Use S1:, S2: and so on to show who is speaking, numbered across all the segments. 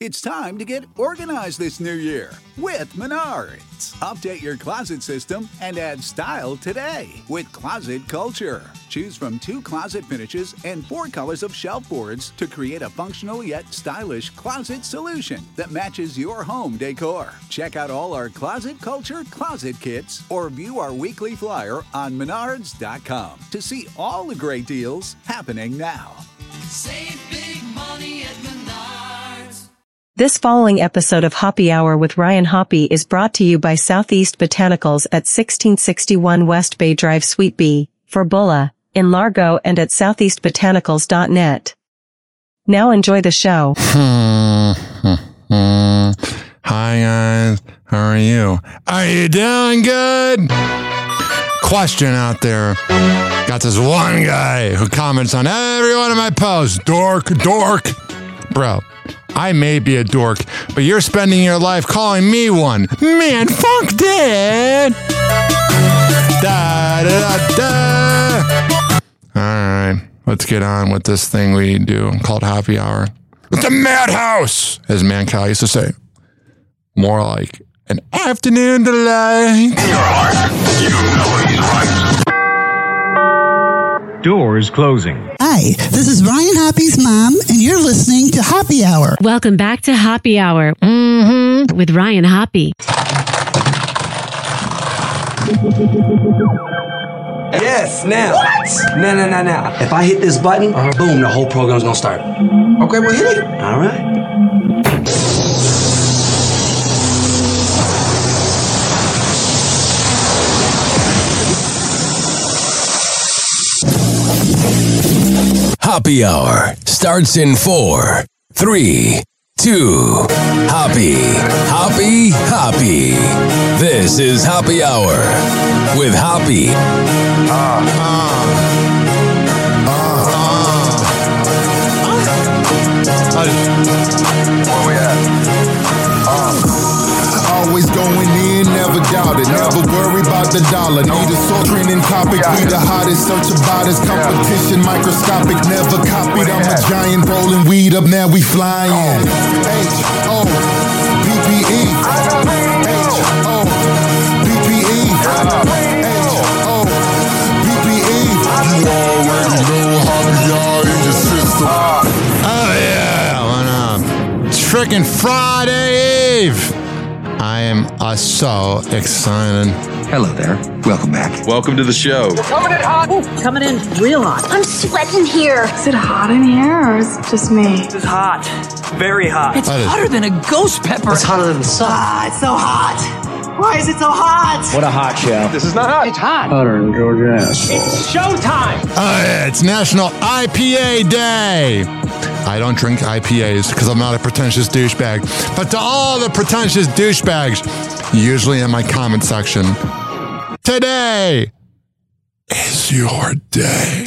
S1: It's time to get organized this new year with Menards. Update your closet system and add style today with Closet Culture. Choose from 2 closet finishes and 4 colors of shelf boards to create a functional yet stylish closet solution that matches your home decor. Check out all our Closet Culture closet kits or view our weekly flyer on Menards.com to see all the great deals happening now.
S2: Save big money at Menards.
S3: This following episode of Hoppy Hour with Ryan Hoppy is brought to you by Southeast Botanicals at 1661 West Bay Drive, Suite B, Faribault, in Largo, and at southeastbotanicals.net. Now enjoy the show.
S4: Hi guys, how are you? Are you doing good? Question out there. Got this one guy who comments on every one of my posts. Dork. Bro, I may be a dork, but you're spending your life calling me one. Man, fuck that. Da, da, da. All right, let's get on with this thing we do called Happy Hour. It's a madhouse, as Mancow used to say. More like an afternoon delight.
S5: Your heart, you know he's right.
S6: Doors closing.
S7: Hi, this is Ryan Hoppy's mom, and you're listening to Hoppy Hour.
S8: Welcome back to Hoppy Hour with Ryan Hoppy.
S9: Yes, now. What? No. If I hit this button, boom, the whole program's gonna start. Okay, well, hit it. All right.
S10: Hoppy Hour starts in 4, 3, 2. Hoppy. This is Hoppy Hour with Hoppy.
S5: Where we at?
S11: Always going in, never doubt it. Never worry about the dollar. Need a soul trending topic. We the hottest, search about us. Competition microscopic, never copied. I'm a giant rolling weed up, now we flying. H-O-P-P-E. H-O-P-P-E. H-O-P-P-E. You already know how we are in the system.
S4: Oh yeah, why not? It's freaking Friday Eve. I am so excited.
S9: Hello there. Welcome back.
S12: Welcome to the show.
S2: We're coming in hot.
S13: Ooh, coming in real hot.
S14: I'm sweating here.
S15: Is it hot in here or is it just me?
S16: It's hot. Very hot.
S2: It's hotter than a ghost pepper.
S9: It's hotter than the sun.
S13: It's so hot. Why is it so hot?
S9: What a hot show.
S12: This is not hot.
S16: It's hot.
S6: Hotter than Georgia asshole.
S16: It's showtime.
S4: Oh yeah, it's National IPA Day. I don't drink IPAs because I'm not a pretentious douchebag. But to all the pretentious douchebags, usually in my comment section, today is your day.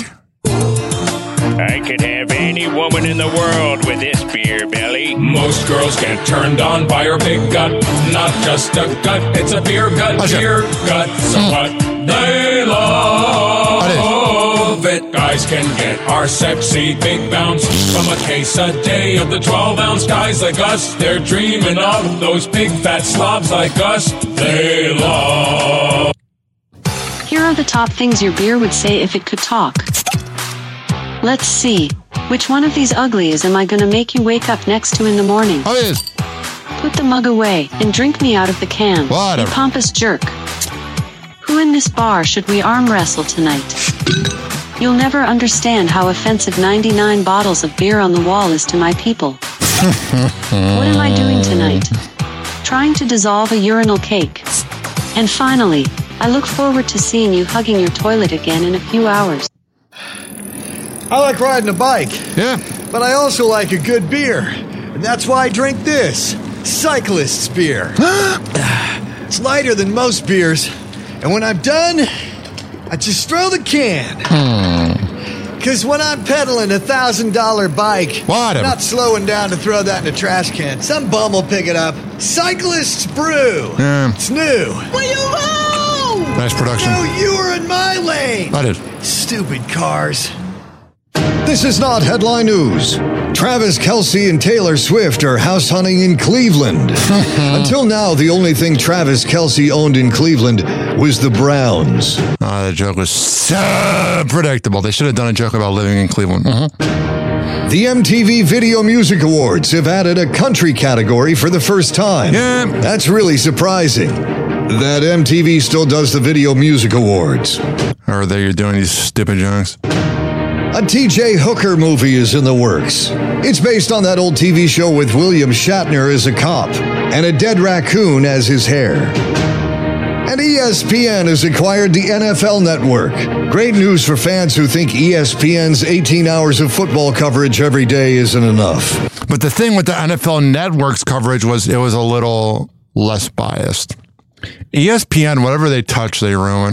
S17: I could have any woman in the world with this beer belly.
S18: Most girls get turned on by her big gut. Not just a gut, it's a beer gut, beer gut. So what they love it. Guys can get our sexy big bounce from a case a day of the 12-ounce guys like us. They're dreaming of those big fat slobs like us. They love.
S8: Here are the top things your beer would say if it could talk. Let's see. Which one of these uglies am I gonna make you wake up next to in the morning?
S4: Oh, yes.
S8: Put the mug away and drink me out of the can.
S4: What?
S8: You pompous jerk. Who in this bar should we arm wrestle tonight? You'll never understand how offensive 99 bottles of beer on the wall is to my people. What am I doing tonight? Trying to dissolve a urinal cake. And finally, I look forward to seeing you hugging your toilet again in a few hours.
S19: I like riding a bike.
S4: Yeah.
S19: But I also like a good beer. And that's why I drink this. Cyclist's beer. It's lighter than most beers. And when I'm done, I just throw the can. Because when I'm pedaling a $1,000 bike, I'm not slowing down to throw that in a trash can. Some bum will pick it up. Cyclist's Brew. It's new. Will you move?
S4: Nice production.
S19: No, you were in my lane.
S4: I did.
S19: Stupid cars. This is not headline news. Travis Kelce and Taylor Swift are house hunting in Cleveland. Until now, the only thing Travis Kelce owned in Cleveland was the Browns.
S4: The joke was so predictable. They should have done a joke about living in Cleveland.
S19: The MTV Video Music Awards have added a country category for the first time.
S4: Yeah.
S19: That's really surprising. That MTV still does the Video Music Awards.
S4: Or that you're doing these stupid jokes.
S19: A T.J. Hooker movie is in the works. It's based on that old TV show with William Shatner as a cop and a dead raccoon as his hair. And ESPN has acquired the NFL Network. Great news for fans who think ESPN's 18 hours of football coverage every day isn't enough.
S4: But the thing with the NFL Network's coverage was it was a little less biased. ESPN, whatever they touch, they ruin.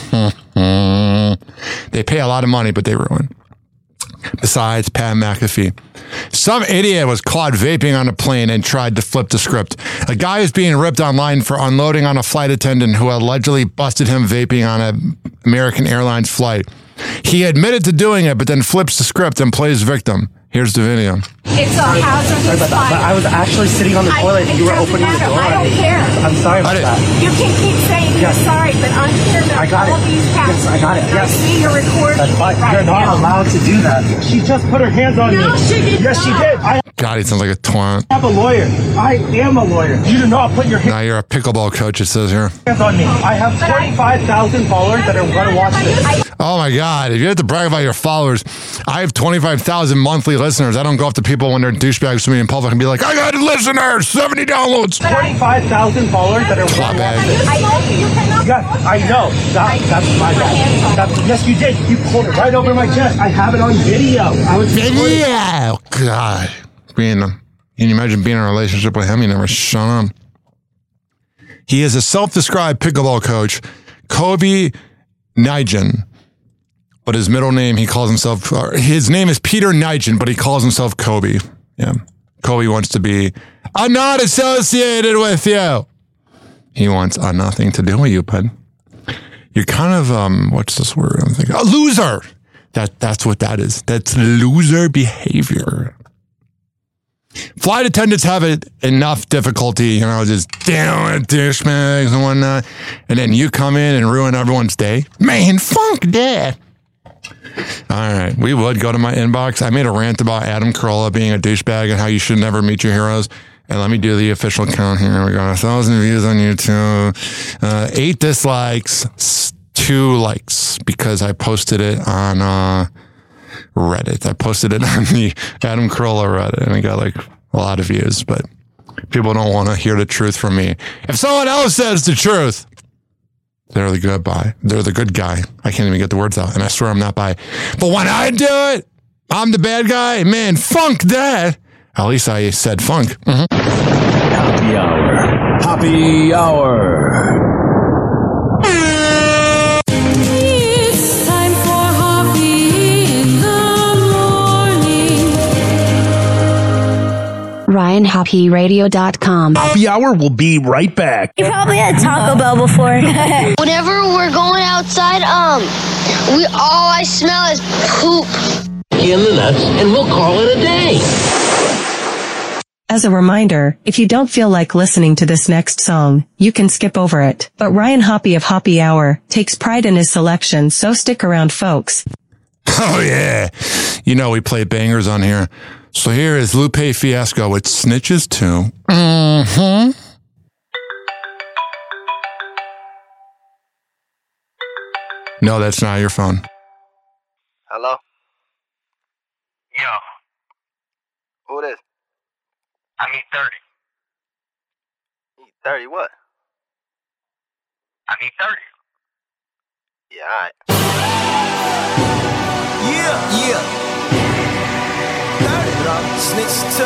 S4: They pay a lot of money, but they ruin. Besides Pat McAfee. Some idiot was caught vaping on a plane and tried to flip the script. A guy is being ripped online for unloading on a flight attendant who allegedly busted him vaping on an American Airlines flight. He admitted to doing it, but then flips the script and plays victim. Here's the video.
S12: It's a hazardous fire.
S16: But I was actually sitting on the toilet and you were opening the door.
S12: I don't care.
S16: I'm sorry about that.
S12: You can keep saying you're sorry, but I'm here to all of these passengers.
S16: Yes, I got it. Yes.
S12: I see your recording.
S16: That's fine.
S12: Right
S16: You're not allowed to do that. She just put her hands on me.
S12: No, she did
S16: Yes,
S12: not.
S16: she did.
S4: God, he sounds like a twat.
S16: I have a lawyer. I am a lawyer. You do not put your
S4: Now you're a pickleball coach, it says here.
S16: hands on me. I have 25,000 followers that are going to watch this.
S4: Oh my God, if you have to brag about your followers, I have 25,000 monthly listeners. I don't go up to people when they're douchebags to me in public and be like, I got listeners, 70 downloads.
S16: 25,000 followers that are going to watch this.
S12: I know you cannot.
S16: Yes, I know. That's my bad. Yes, you did. You pulled it right over my chest. I have it on video. I was
S4: Video. God. Can you imagine being in a relationship with him? You never shut up. He is a self-described pickleball coach, Kobe Nijin. But his middle name, he calls himself, his name is Peter Nijin, but he calls himself Kobe. Yeah. Kobe wants to be, I'm not associated with you. He wants nothing to do with you, bud. You're kind of, what's this word I'm thinking? A loser. That's what that is. That's loser behavior. Flight attendants have enough difficulty, just dealing with douchebags and whatnot. And then you come in and ruin everyone's day. Man, fuck that. All right. We would go to my inbox. I made a rant about Adam Carolla being a douchebag and how you should never meet your heroes. And let me do the official count here. We got 1,000 views on YouTube, 8 dislikes, 2 likes because I posted it on Reddit. I posted it on the Adam Carolla Reddit and we got a lot of views, but people don't want to hear the truth from me. If someone else says the truth, they're the good guy. They're the good guy. I can't even get the words out, and I swear I'm not bi. But when I do it, I'm the bad guy. Man, funk that. At least I said funk.
S10: Happy hour. Happy hour.
S2: It's time for Hoppy in the morning.
S8: RyanHoppyRadio.com.
S14: Happy Hour will be right back.
S20: You probably had Taco Bell before.
S21: Whenever we're going outside, all I smell is poop.
S22: In the nuts, and we'll call it a day.
S3: As a reminder, if you don't feel like listening to this next song, you can skip over it. But Ryan Hoppy of Hoppy Hour takes pride in his selection, so stick around, folks.
S4: Oh, yeah. We play bangers on here. So here is Lupe Fiasco with Snitches 2. Mm-hmm. No, that's not your phone.
S23: Hello? Yo. Who it is? I need 30. Need 30 what? I need 30. Yeah, alright.
S24: Yeah. 30. Snitch 2.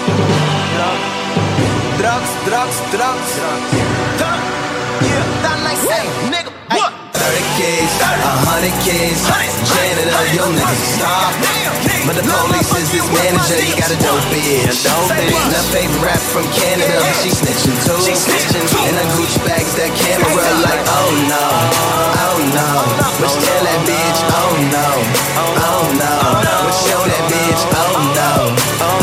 S24: Drugs. Yeah, that like say, nigga, what? 30 kids, 100 kids, janitor, your niggas stop. But the police is his manager, he got a dope bitch. The favorite rap from Canada, she snitching too. And the Gucci bags, that camera, like, oh no. But tell that bitch, oh no. But show that bitch, oh no.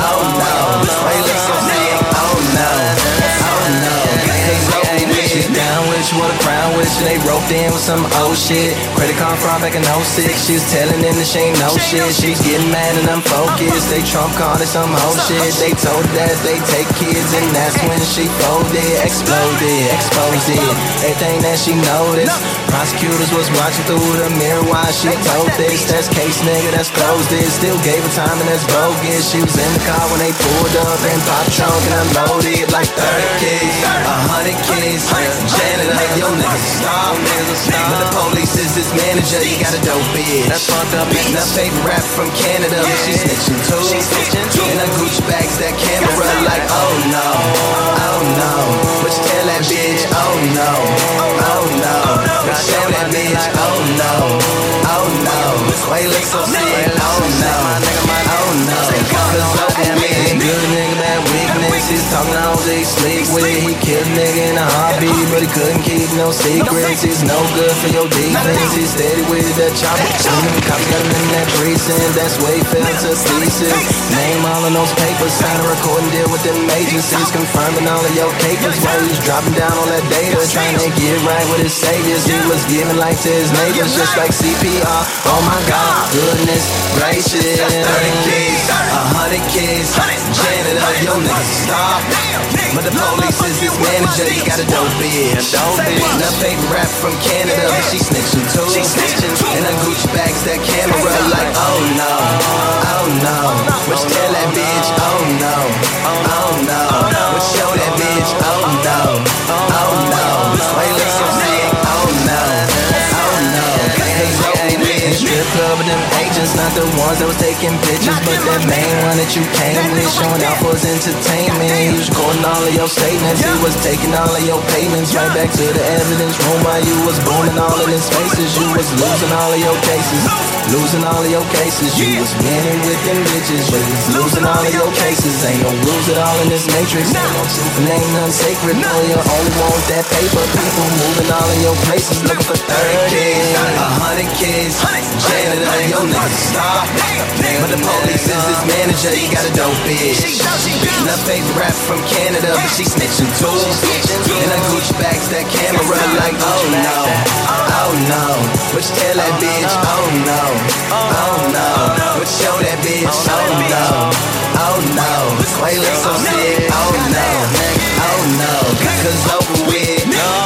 S24: bitch and they roped in with some old shit. Credit card fraud back in 06. She was telling them that she ain't no shit. She's getting mad and unfocused. They Trump called it some whole shit. They told her that they take kids and that's when she folded, exploded, exposed it. Everything that she noticed. Prosecutors was watching through the mirror while she told this. That's case, nigga, that's closed it. Still gave her time and that's bogus. She was in the car when they pulled up and popped trunk and unloaded like 30 kids, 100 kids. Janitor, yo niggas stop. But the police is his manager. He got a dope bitch. That's fucked up. Now favorite rap from Canada, but she snitching too. And her Gucci bags that camera like, oh no, oh no. But you tell that bitch, oh no, oh no. But you tell that bitch, oh no, oh no. Why you look so sick? Oh no, oh no. Cause so damn it, good nigga, bad weakness. He's talking all day, sleep with it. He killed a nigga in a hobby, but he couldn't keep no secrets. He's no good for your defense. He's steady with that chopper. Cops got him in that precinct. That's where he fell to pieces. Name all of those papers, sign a recording deal with them agencies, confirming all of your capers while he was dropping down all that data, trying to get right with his saviors. He was giving life to his neighbors, just like CPR. Oh my God, goodness gracious. 30 kids, 100 kids. Janitor, yo niggas stop. But the police is his manager. He got a dope bitch. Now favorite rap from Canada, but she snitching too. And her Gucci bags that camera like, oh no, oh no. But you tell that bitch, oh no, oh no. But show that bitch, oh no, oh no. Why you look so sick? Oh no, oh no. Strip club with them agents, not the ones that was taking pictures, but that main one that you came with, showing out for his entertainment. He was recording all of your statements, he was taking all of your payments right back to the evidence room while you was booming all of his faces. You was losing all of your cases, losing all of your cases. You was winning with them bitches, but you was losing all of your cases. Ain't no rules at all in this matrix, ain't no truth and ain't none sacred. No, you only want that paper. People moving all of your places, looking for 30 kids, 100 kids. Janitor, yo niggas stop. But the police is his manager. He got a dope bitch. Now favorite rap from Canada, but she snitching too. And her Gucci bags that camera like, oh no, oh no. But you tell that bitch, oh no, oh no. But show that bitch, oh no, oh no. Why you look so sick? Oh no, oh no. Cause over with.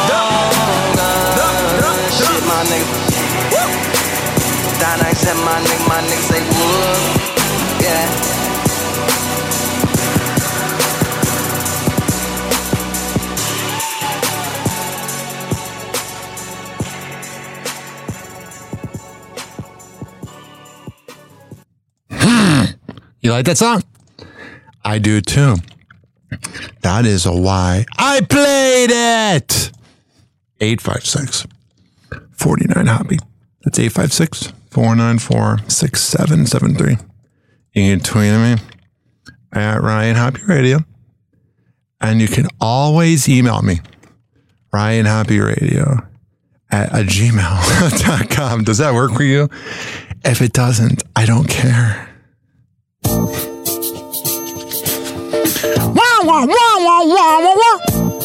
S24: Shit, my nigga. Dynamics and my nigga say wood, yeah.
S4: You like that song? I do too. That is why I played it. 856-49-HOPPY. That's 856-494-6773. You can tweet at me at Ryan Hoppy Radio. And you can always email me, RyanHoppyRadio at gmail.com. Does that work for you? If it doesn't, I don't care. Wah, wah, wah, wah, wah, wah, wah.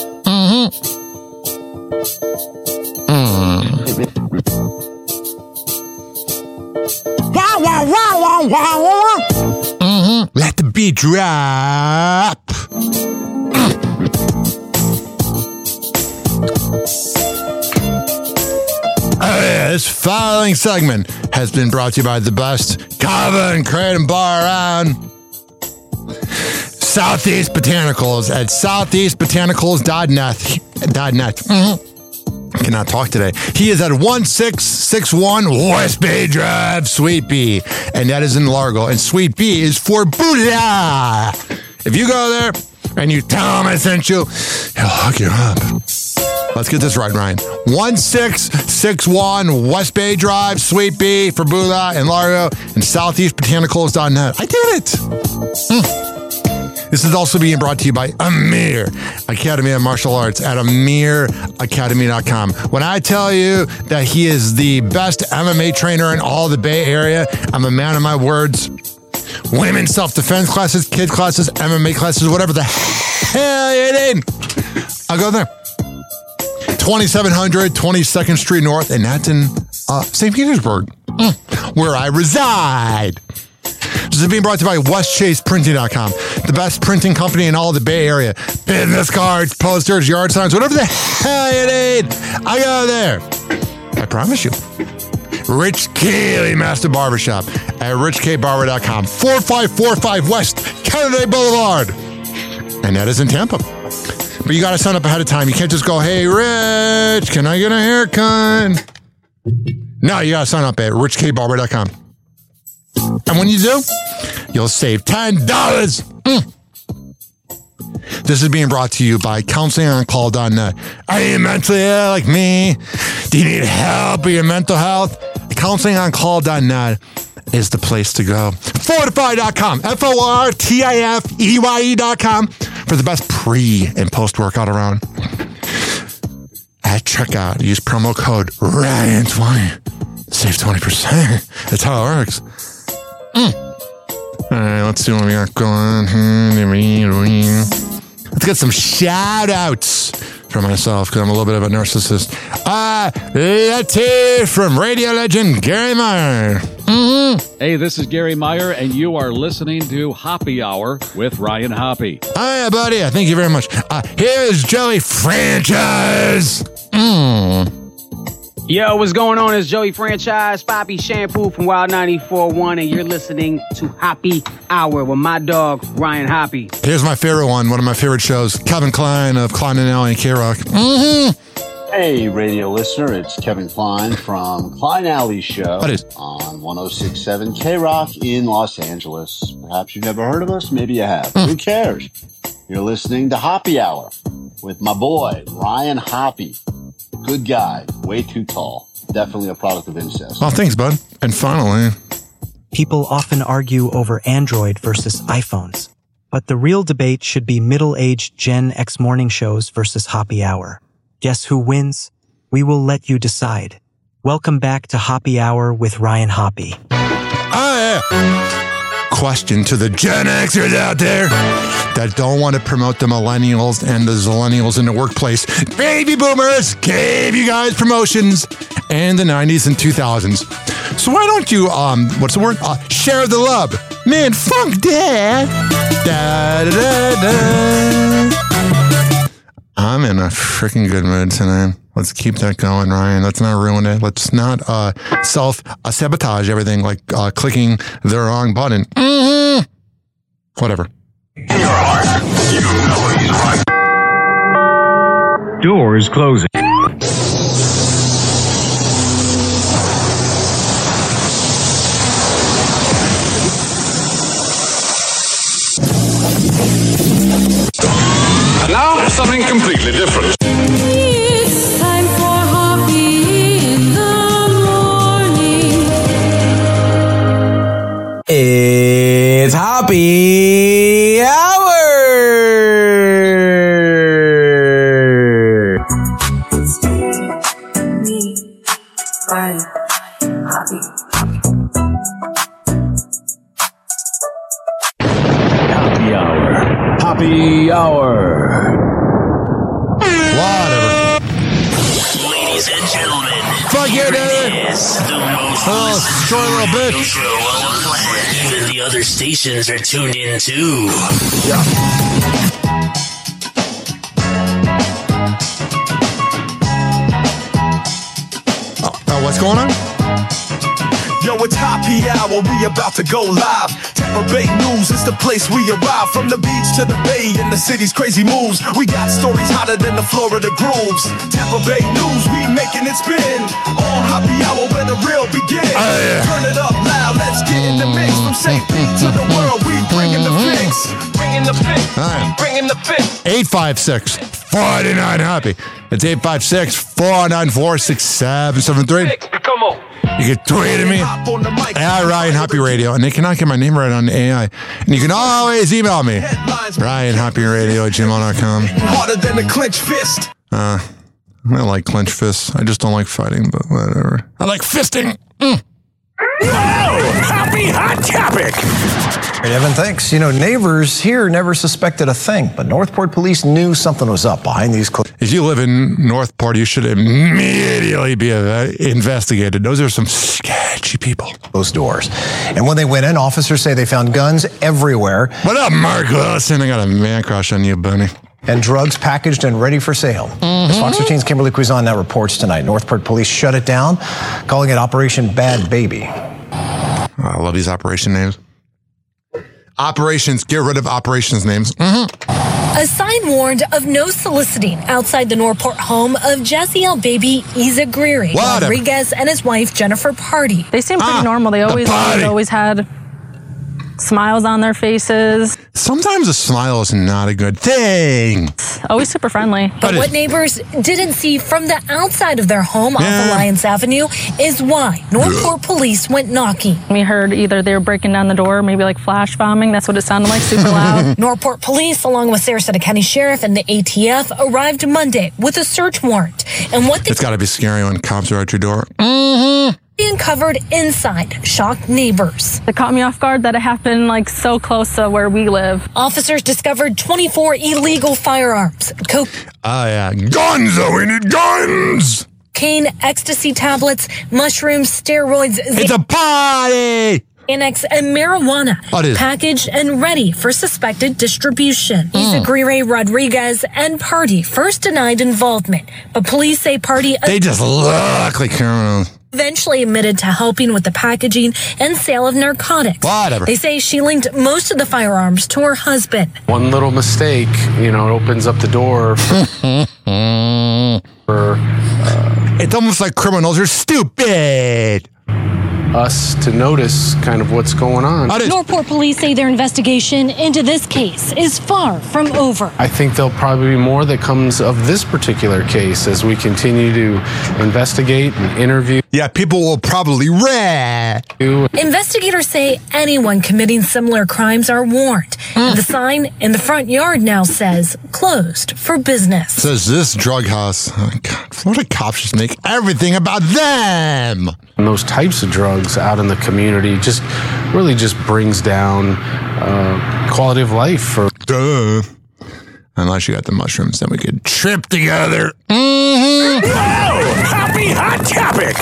S4: Wah, wah, wah, wah, wah, wah. Let the beat drop. This following segment has been brought to you by the best Kava and Kratom bar around. Southeast Botanicals at southeastbotanicals.net. I cannot talk today. He is at 1661 West Bay Drive, Suite B. And that is in Largo. And Suite B is for Buddha. If you go there and you tell him I sent you, he'll hook you up. Let's get this right, Ryan. 1661 West Bay Drive, Suite B for Buddha and Largo and southeastbotanicals.net. I did it. This is also being brought to you by Amir Academy of Martial Arts at amiracademy.com. When I tell you that he is the best MMA trainer in all the Bay Area, I'm a man of my words. Women's self-defense classes, kid classes, MMA classes, whatever the hell you need, I'll go there. 2700 22nd Street North, and that's in St. Petersburg, where I reside. This is being brought to you by WestChasePrinting.com, the best printing company in all the Bay Area. Business cards, posters, yard signs, whatever the hell you need, I got it there. I promise you. Rich Keeley Master Barbershop at richkbarber.com, 4545 West Kennedy Boulevard. And that is in Tampa. But you got to sign up ahead of time. You can't just go, hey, Rich, can I get a haircut? No, you got to sign up at richkbarber.com. And when you do, you'll save $10. This is being brought to you by counselingoncall.net. Are you mentally ill like me? Do you need help with your mental health? Counselingoncall.net is the place to go. Fortify.com, FORTIFEYE.com for the best pre and post workout around. At checkout, use promo code RYAN20. Save 20%. That's how it works. All right, let's see what we got going here. Let's get some shout outs for myself because I'm a little bit of a narcissist. Let's hear from radio legend Gary Meyer.
S1: Hey, this is Gary Meyer, and you are listening to Hoppy Hour with Ryan Hoppy.
S4: Hi, buddy. Thank you very much. Here's Joey Franchise.
S5: Yo, what's going on? It's Joey Franchise, Poppy Shampoo from Wild 94.1, and you're listening to Hoppy Hour with my dog, Ryan Hoppy.
S4: Here's my favorite one of my favorite shows, Kevin Klein of Klein & Alley and K-Rock.
S7: Hey, radio listener, it's Kevin Klein from Klein Alley Show on 106.7 K-Rock in Los Angeles. Perhaps you've never heard of us, maybe you have. Who cares? You're listening to Hoppy Hour with my boy, Ryan Hoppy. Good guy, way too tall. Definitely a product of incest.
S4: Oh, thanks, bud. And finally,
S11: people often argue over Android versus iPhones, but the real debate should be middle-aged Gen X morning shows versus Hoppy Hour. Guess who wins? We will let you decide. Welcome back to Hoppy Hour with Ryan Hoppy.
S4: Question to the Gen Xers out there that don't want to promote the millennials and the zillennials in the workplace. Baby boomers gave you guys promotions in the 90s and 2000s. So why don't you, what's the word? Share the love. Man, funk dad. Da, da, da, da. I'm in a freaking good mood tonight. Let's keep that going, Ryan. Let's not ruin it. Let's not self-sabotage everything like clicking the wrong button. Whatever.
S6: Doors closing.
S18: Now, something completely different.
S2: It's time for Hoppy in the morning.
S25: It's Hoppy Hour!
S2: It's me, Ryan, Hoppy.
S1: Hoppy Hour. Hoppy Hour.
S4: Whatever.
S26: Ladies and gentlemen,
S4: fuck you, dude.
S26: Is the most
S4: short little bitch.
S26: Even the other stations are tuned in too.
S4: Yeah. What's going on?
S27: Yo, it's Hoppy Hour, we about to go live. Tampa Bay News is the place we arrive. From the beach to the bay and the city's crazy moves. We got stories hotter than the Florida grooves. Tampa Bay News, we making it spin. On Hoppy Hour where the real begins. Turn it up loud, let's get in the mix. From St. Pete to the world, we bringing the fix. Bringing the fix, bringing the fix.
S4: 856-49-HOPPY. It's 856-494-6773.
S27: Come on.
S4: You can tweet at me at Ryan Hoppy Radio, and they cannot get my name right on the AI. And you can always email me, RyanHoppyRadio@gmail.com.
S27: Harder than a clenched fist.
S4: I like clenched fists. I just don't like fighting, but whatever. I like fisting.
S9: Happy Hot Topic!
S12: Hey, Evan, thanks. You know, neighbors here never suspected a thing, but Northport police knew something was up behind these closed.
S4: If you live in Northport, you should immediately be investigated. Those are some sketchy people.
S12: Those doors. And when they went in, officers say they found guns everywhere.
S4: What up, Mark Wilson? I got a man crush on you, buddy.
S12: And drugs packaged and ready for sale. As Fox 15's Kimberly Cuisin now reports tonight, Northport police shut it down, calling it Operation Bad Baby.
S4: I love these operation names. Operations, get rid of operations names.
S13: A sign warned of no soliciting outside the Northport home of Jaziel baby Isa Greery Rodriguez and his wife Jennifer Party.
S15: They seem pretty normal. They always had smiles on their faces.
S4: Sometimes a smile is not a good thing.
S15: Always super friendly.
S13: But what neighbors didn't see from the outside of their home off Alliance Avenue is why Northport police went knocking.
S15: We heard either they were breaking down the door, maybe like flash bombing. That's what it sounded like, super loud.
S13: Northport police, along with Sarasota County Sheriff and the ATF, arrived Monday with a search warrant. And what they
S4: It's got to be scary when cops are at your door.
S13: uncovered inside shocked neighbors.
S15: It caught me off guard that it happened like so close to where we live.
S13: Officers discovered 24 illegal firearms.
S4: Oh, yeah. Guns! We need guns!
S13: Cocaine, ecstasy tablets, mushrooms, steroids.
S4: It's a party!
S13: Xanax and marijuana packaged and ready for suspected distribution. Isa Greery Rodriguez and Party first denied involvement, but police say Party
S4: They just look like criminals.
S13: Eventually admitted to helping with the packaging and sale of narcotics.
S4: Whatever.
S13: They say she linked most of the firearms to her husband.
S16: One little mistake, it opens up the door for
S4: it's almost like criminals are stupid.
S16: Us to notice kind of what's going on.
S13: Northport police say their investigation into this case is far from over.
S16: I think there'll probably be more that comes of this particular case as we continue to investigate and interview.
S4: Yeah, people will probably rat.
S13: Investigators say anyone committing similar crimes are warned. And the sign in the front yard now says, closed for business.
S4: Says this drug house. Oh, God, Florida cops just make everything about them.
S16: And those types of drugs out in the community just brings down quality of life for.
S4: Duh. Unless you got the mushrooms, then we could trip together.
S9: Happy Hot Topic!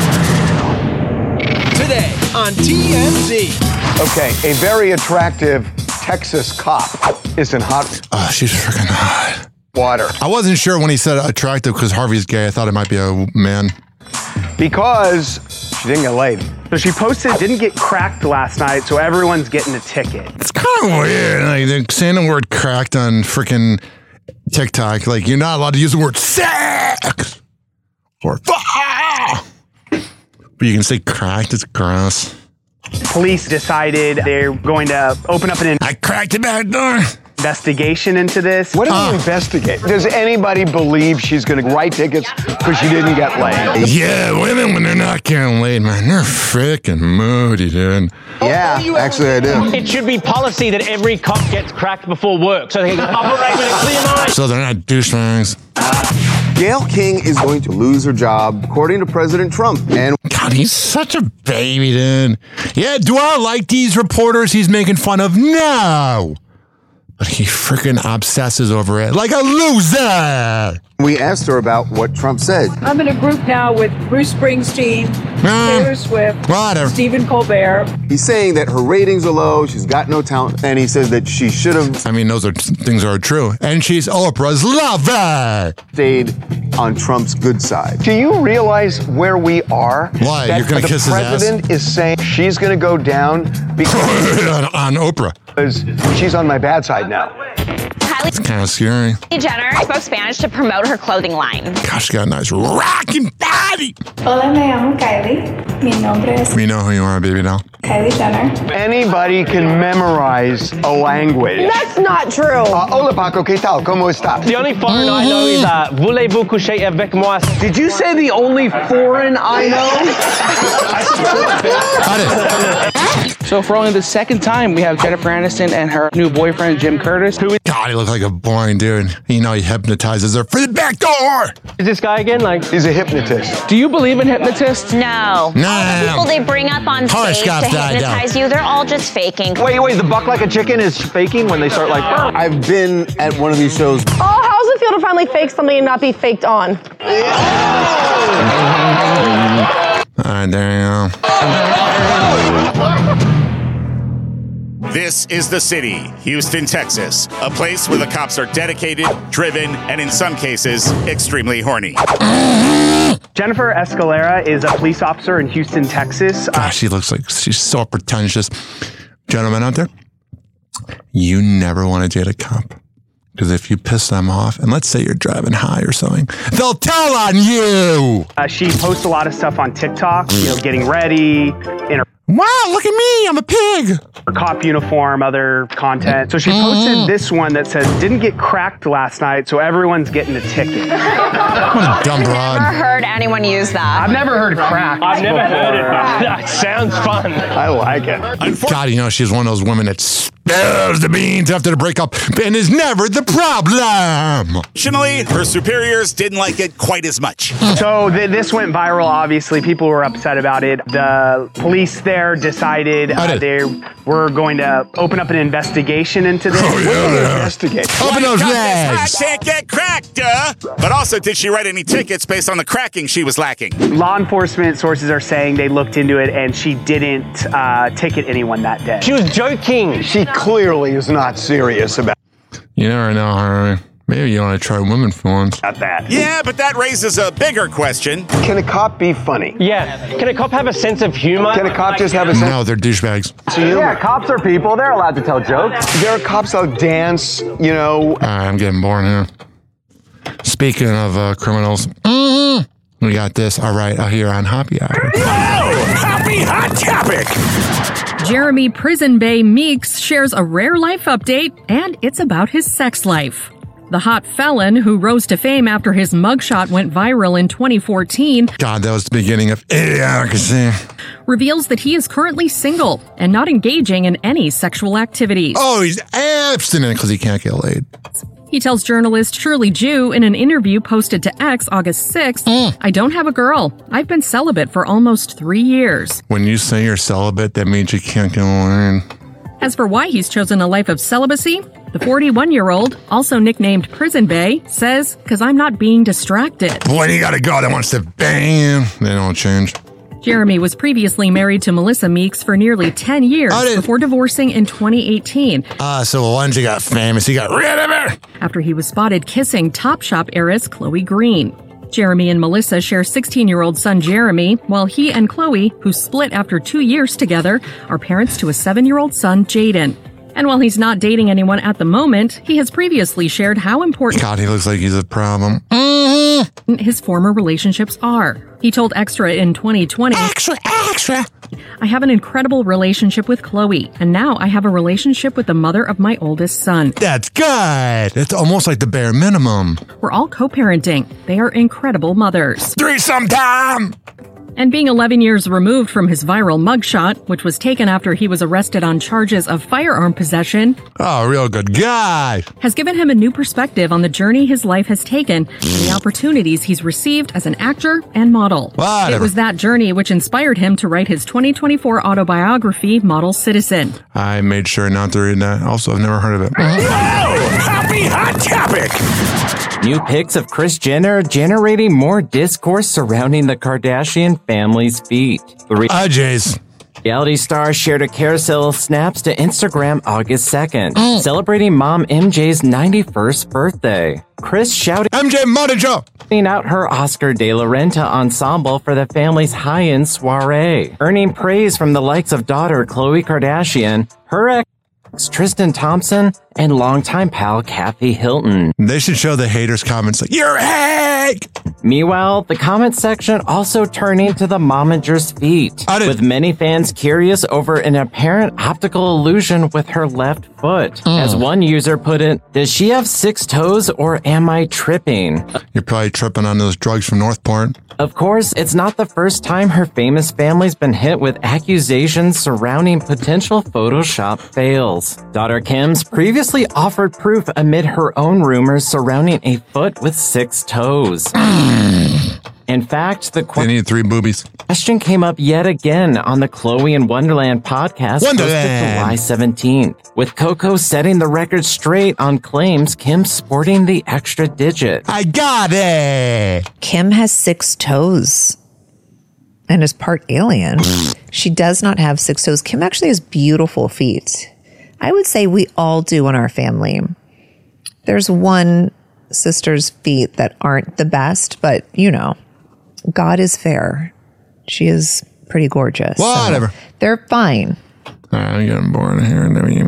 S17: Today on TMZ.
S19: Okay, a very attractive Texas cop is in hot.
S4: Oh, she's freaking hot.
S19: Water.
S4: I wasn't sure when he said attractive because Harvey's gay. I thought it might be a man.
S19: Because she didn't get laid.
S28: So she posted, didn't get cracked last night, so everyone's getting a ticket.
S4: It's kind of weird. Like, they're saying the word cracked on freaking TikTok. Like, you're not allowed to use the word sex. Or but you can say cracked. It's gross.
S28: Police decided they're going to open up
S4: I cracked the back door.
S28: Investigation into this.
S19: What do you investigate? Does anybody believe she's going to write tickets because she didn't get laid?
S4: Yeah, women when they're not getting laid, man, they're freaking moody, dude.
S19: Yeah, actually I do.
S29: It should be policy that every cop gets cracked before work so they can operate with a clear mind.
S4: So they're not douchebags.
S19: Gayle King is going to lose her job, according to President Trump. And
S4: God, he's such a baby, dude. Yeah, do I like these reporters he's making fun of? No. But he freaking obsesses over it like a loser.
S19: We asked her about what Trump said.
S30: I'm in a group now with Bruce Springsteen, Taylor Swift, Stephen Colbert.
S19: He's saying that her ratings are low, she's got no talent, and he says that she should have...
S4: I mean, those are things are true. And she's Oprah's lover.
S19: Stayed on Trump's good side. Do you realize where we are?
S4: Why? You're going to kiss his ass?
S19: The president is saying she's going to go down because...
S4: on Oprah.
S19: Because she's on my bad side now.
S4: It's kind of scary.
S31: Kylie Jenner spoke Spanish to promote her clothing line.
S4: Gosh, she got a nice rocking body.
S32: Hola, me llamo Kylie. Mi nombre es...
S4: We know who you are, baby doll.
S32: Kylie Jenner.
S19: Anybody can memorize a language.
S32: That's not true.
S19: Hola, Paco, ¿qué tal? ¿Cómo está?
S29: The only foreign I know is voulez-vous coucher avec moi?
S19: Did you say the only foreign I know?
S3: So for only the second time, we have Jennifer Aniston and her new boyfriend, Jim Curtis.
S4: God, he looks like a boring dude. You know, he hypnotizes her for the back door.
S28: Is this guy again? Like,
S19: he's a hypnotist.
S3: Do you believe in hypnotists?
S31: No. All the people they bring up on stage to hypnotize you, they're all just faking.
S28: Wait, the buck like a chicken is faking when they start like,
S5: I've been at one of these shows.
S7: Oh, how does it feel to finally fake something and not be faked on?
S4: All right, there you go.
S8: This is the city, Houston, Texas, a place where the cops are dedicated, driven, and in some cases, extremely horny.
S28: Jennifer Escalera is a police officer in Houston, Texas.
S4: Gosh, she looks like she's so pretentious. Gentlemen out there, you never want to date a cop. Because if you piss them off, and let's say you're driving high or something, they'll tell on you.
S28: She posts a lot of stuff on TikTok, getting ready in her
S4: wow, look at me, I'm a pig.
S28: Her cop uniform, other content. So she posted this one that says, didn't get cracked last night, so everyone's getting a ticket.
S4: What a dumb broad.
S31: I've never heard anyone use that.
S28: I've never heard crack.
S29: I've never heard it, but that sounds fun.
S28: I like it.
S4: God, you know, she's one of those women that spills the beans after the breakup and is never the problem.
S8: Fortunately, her superiors didn't like it quite as much.
S28: So this went viral, obviously. People were upset about it. The police there decided they were going to open up an investigation into this.
S8: Investigate.
S4: Open those legs.
S8: Can't get cracked, duh. But also, did she write any tickets based on the cracking she was lacking?
S28: Law enforcement sources are saying they looked into it and she didn't ticket anyone that day.
S29: She was joking.
S19: She clearly is not serious about it.
S4: You never know, Harvey. Maybe you want to try women for once.
S28: Not that.
S8: Yeah, but that raises a bigger question.
S19: Can a cop be funny?
S29: Yeah. Can a cop have a sense of humor?
S19: Can a cop just have a sense?
S4: No, they're douchebags.
S28: Yeah, cops are people. They're allowed to tell jokes.
S19: There are cops that'll dance, you know.
S4: All right, I'm getting bored here. Speaking of criminals, we got this. All right, here on Happy Hour.
S9: Happy Hot Topic!
S10: Jeremy Prison Bay Meeks shares a rare life update, and it's about his sex life. The hot felon, who rose to fame after his mugshot went viral in 2014,
S4: God, that was the beginning of Idiocracy,
S10: reveals that he is currently single and not engaging in any sexual activities.
S4: Oh, he's abstinent because he can't get laid.
S10: He tells journalist Shirley Jew in an interview posted to X August 6th, I don't have a girl. I've been celibate for almost 3 years.
S4: When you say you're celibate, that means you can't get laid.
S10: As for why he's chosen a life of celibacy, the 41-year-old, also nicknamed Prison Bay, says, because I'm not being distracted.
S4: When you got a girl that wants to bang you, they don't change.
S10: Jeremy was previously married to Melissa Meeks for nearly 10 years before divorcing in 2018.
S4: So once he got famous, he got rid of her.
S10: After he was spotted kissing Topshop heiress Chloe Green. Jeremy and Melissa share 16-year-old son Jeremy, while he and Chloe, who split after 2 years together, are parents to a 7-year-old son, Jaden. And while he's not dating anyone at the moment, he has previously shared how important
S4: God, he looks like he's a problem.
S10: His former relationships are. He told Extra in 2020,
S4: Extra!
S10: I have an incredible relationship with Chloe, and now I have a relationship with the mother of my oldest son.
S4: That's good. It's almost like the bare minimum.
S10: We're all co-parenting. They are incredible mothers.
S4: Threesome time!
S10: And being 11 years removed from his viral mugshot, which was taken after he was arrested on charges of firearm possession,
S4: real good guy,
S10: has given him a new perspective on the journey his life has taken and the opportunities he's received as an actor and model.
S4: Whatever.
S10: It was that journey which inspired him to write his 2024 autobiography, Model Citizen.
S4: I made sure not to read that. Also, I've never heard of it.
S9: Happy Hot Topic!
S11: New pics of Kris Jenner generating more discourse surrounding the Kardashian family's feet.
S4: Jays.
S11: Reality star shared a carousel of snaps to Instagram August 2nd, celebrating mom MJ's 91st birthday. Kris shouted
S4: MJ Manager
S11: out her Oscar de la Renta ensemble for the family's high-end soiree, earning praise from the likes of daughter Khloe Kardashian, her ex Tristan Thompson, and longtime pal Kathy Hilton.
S4: They should show the haters' comments like, you're a hag!
S11: Meanwhile, the comment section also turning to the momager's feet, with many fans curious over an apparent optical illusion with her left foot. As one user put it, does she have 6 toes or am I tripping?
S4: You're probably tripping on those drugs from Northport.
S11: Of course, it's not the first time her famous family's been hit with accusations surrounding potential Photoshop fails. Daughter Kim's previously offered proof amid her own rumors surrounding a foot with 6 toes. In fact, the
S4: they need 3 boobies.
S11: Question came up yet again on the Chloe in Wonderland podcast posted July 17th, with Coco setting the record straight on claims Kim sporting the extra digit.
S4: I got it!
S1: Kim has 6 toes and is part alien. She does not have 6 toes. Kim actually has beautiful feet. I would say we all do in our family. There's one sister's feet that aren't the best, but you know, God is fair. She is pretty gorgeous.
S4: Whatever.
S1: So they're fine.
S4: I'm getting bored here.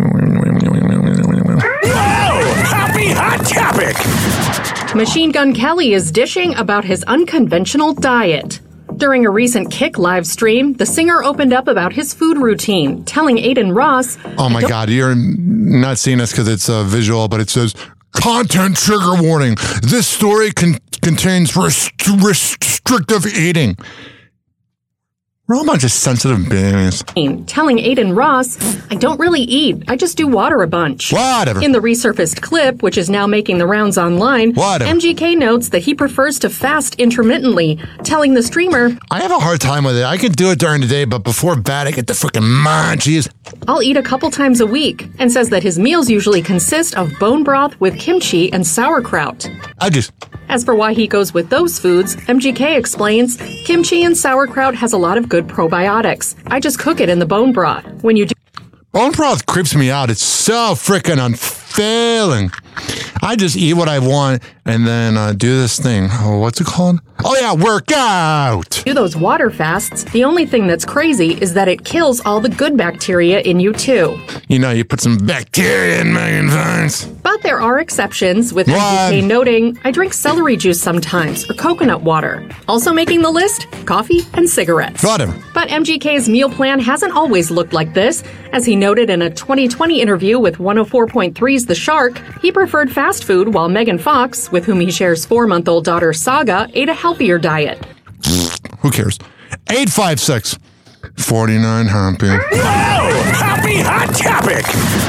S9: Happy Hot Topic!
S10: Machine Gun Kelly is dishing about his unconventional diet. During a recent Kick live stream, the singer opened up about his food routine, telling Aiden Ross...
S4: Oh my God, you're not seeing this because it's visual, but it says, content trigger warning. This story contains restrictive eating. We're all a bunch of sensitive beings.
S10: Telling Aiden Ross, I don't really eat. I just do water a bunch.
S4: Whatever.
S10: In the resurfaced clip, which is now making the rounds online, MGK notes that he prefers to fast intermittently, telling the streamer,
S4: I have a hard time with it. I can do it during the day, but before bed, I get the freaking munchies.
S10: I'll eat a couple times a week, and says that his meals usually consist of bone broth with kimchi and sauerkraut. As for why he goes with those foods, MGK explains, kimchi and sauerkraut has a lot of good probiotics. I just cook it in the bone broth. When you do
S4: bone broth creeps me out. It's so freaking unfailing. I just eat what I want and then do this thing. Oh, what's it called? Oh yeah, workout.
S10: Do those water fasts, the only thing that's crazy is that it kills all the good bacteria in you too.
S4: You know, you put some bacteria in Megan Vines.
S10: But there are exceptions, with MGK noting, I drink celery juice sometimes, or coconut water. Also making the list, coffee and cigarettes.
S4: Whatever.
S10: But MGK's meal plan hasn't always looked like this. As he noted in a 2020 interview with 104.3's The Shark, he preferred fast food while Megan Fox, with whom he shares 4-month-old daughter Saga, ate a healthier diet.
S4: Who cares? 856 49 Happy.
S9: Happy Hot Topic!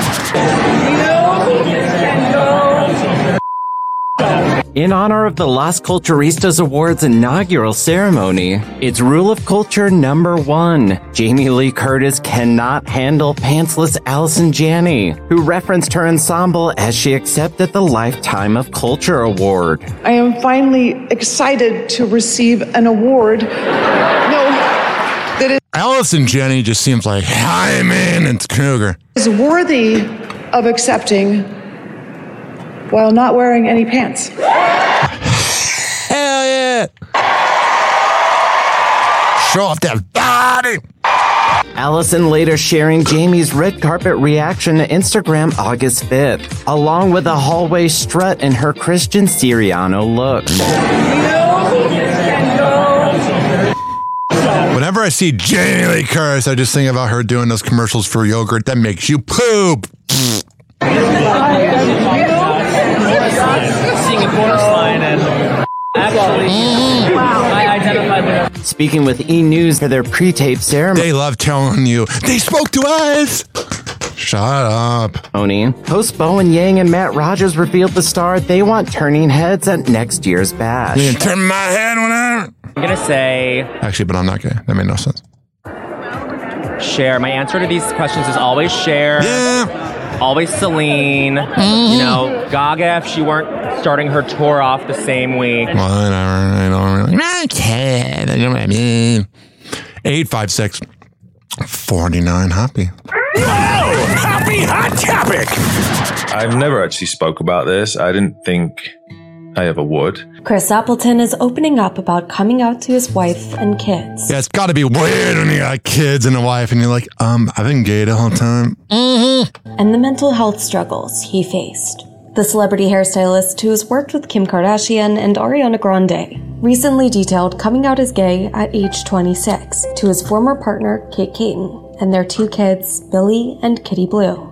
S11: In honor of the Las Culturistas Awards inaugural ceremony, it's Rule of Culture number 1. Jamie Lee Curtis cannot handle pantsless Allison Janney, who referenced her ensemble as she accepted the Lifetime of Culture Award.
S30: I am finally excited to receive an award.
S4: Allison Janney just seems like Hyman and Cougar.
S30: Is worthy of accepting while not wearing any pants.
S4: Hell yeah! Show off that body!
S11: Allison later sharing Jamie's red carpet reaction to Instagram August 5th, along with a hallway strut in her Christian Siriano look.
S4: Whenever I see Jamie Lee Curtis, I just think about her doing those commercials for yogurt that makes you poop.
S29: Seeing a chorus line and actually, I identified with.
S11: Speaking with E! News for their pre-tape ceremony.
S4: They love telling you, they spoke to us! Shut up.
S11: Hosts Bowen Yang and Matt Rogers revealed the star they want turning heads at next year's bash.
S4: You turn my head whenever.
S29: I'm gonna say.
S4: Actually, but I'm not gay. That made no sense.
S29: Cher. My answer to these questions is always Cher.
S4: Yeah.
S29: Always Celine. You know, Gaga if she weren't starting her tour off the same week.
S4: Whatever. I don't really care. You know what I mean? 856 49 Happy.
S9: Happy Hot Topic!
S2: I've never actually spoke about this. I didn't think I ever would.
S6: Chris Appleton is opening up about coming out to his wife and kids.
S4: Yeah, it's got to be weird when you got kids and a wife and you're like, I've been gay the whole time.
S6: And the mental health struggles he faced. The celebrity hairstylist who has worked with Kim Kardashian and Ariana Grande recently detailed coming out as gay at age 26 to his former partner, Kate Caton, and their 2 kids, Billy and Kitty Blue.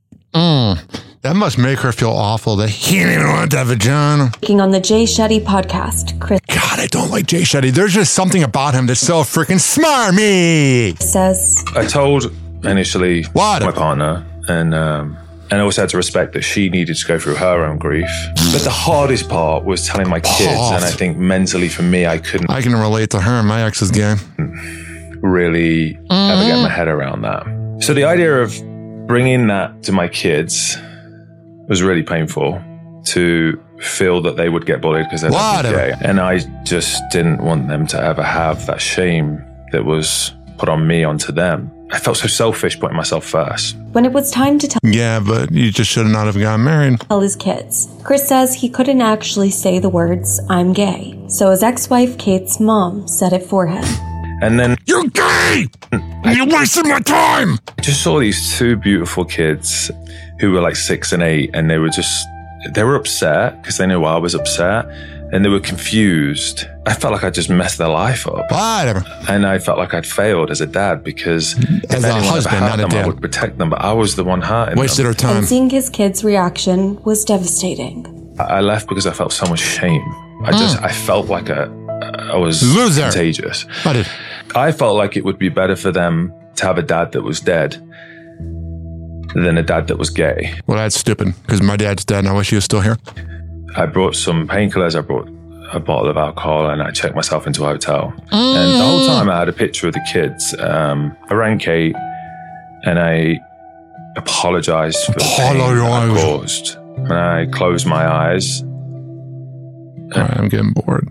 S4: That must make her feel awful that he didn't even want that vagina.
S6: Speaking on the Jay Shetty podcast, Chris...
S4: God, I don't like Jay Shetty. There's just something about him that's so freaking smarmy.
S6: Says...
S2: I told initially my partner, and I also had to respect that she needed to go through her own grief. But the hardest part was telling my kids, and I think mentally for me, I can
S4: relate to her. My ex is gay.
S2: Really ever get my head around that. So the idea of bringing that to my kids was really painful, to feel that they would get bullied because they're gay. And I just didn't want them to ever have that shame that was put on me onto them. I felt so selfish putting myself first.
S6: When it was time to tell...
S4: Yeah, but you just should not have gotten married.
S6: ...tell his kids, Chris says he couldn't actually say the words, "I'm gay." So his ex-wife Kate's mom said it for him.
S2: And then...
S4: You're gay! You're wasting my time!
S2: I just saw these 2 beautiful kids who were like 6 and 8, and they were upset because they knew I was upset, and they were confused. I felt like I just messed their life up.
S4: Whatever.
S2: And I felt like I'd failed as a dad because
S4: as a husband, not a dad,
S2: I would protect them, but I was the one hurting
S4: wasted
S2: them.
S4: Her time.
S6: And seeing his kids' reaction was devastating.
S2: I left because I felt so much shame. I felt like I was
S4: loser,
S2: contagious. I felt like it would be better for them to have a dad that was dead than a dad that was gay.
S4: Well, that's stupid, because my dad's dead and I wish he was still here.
S2: I brought some painkillers, I brought a bottle of alcohol, and I checked myself into a hotel. And the whole time I had a picture of the kids. I rang Kate and I apologized for the pain that I caused. And I closed my eyes.
S4: All right, I'm getting bored.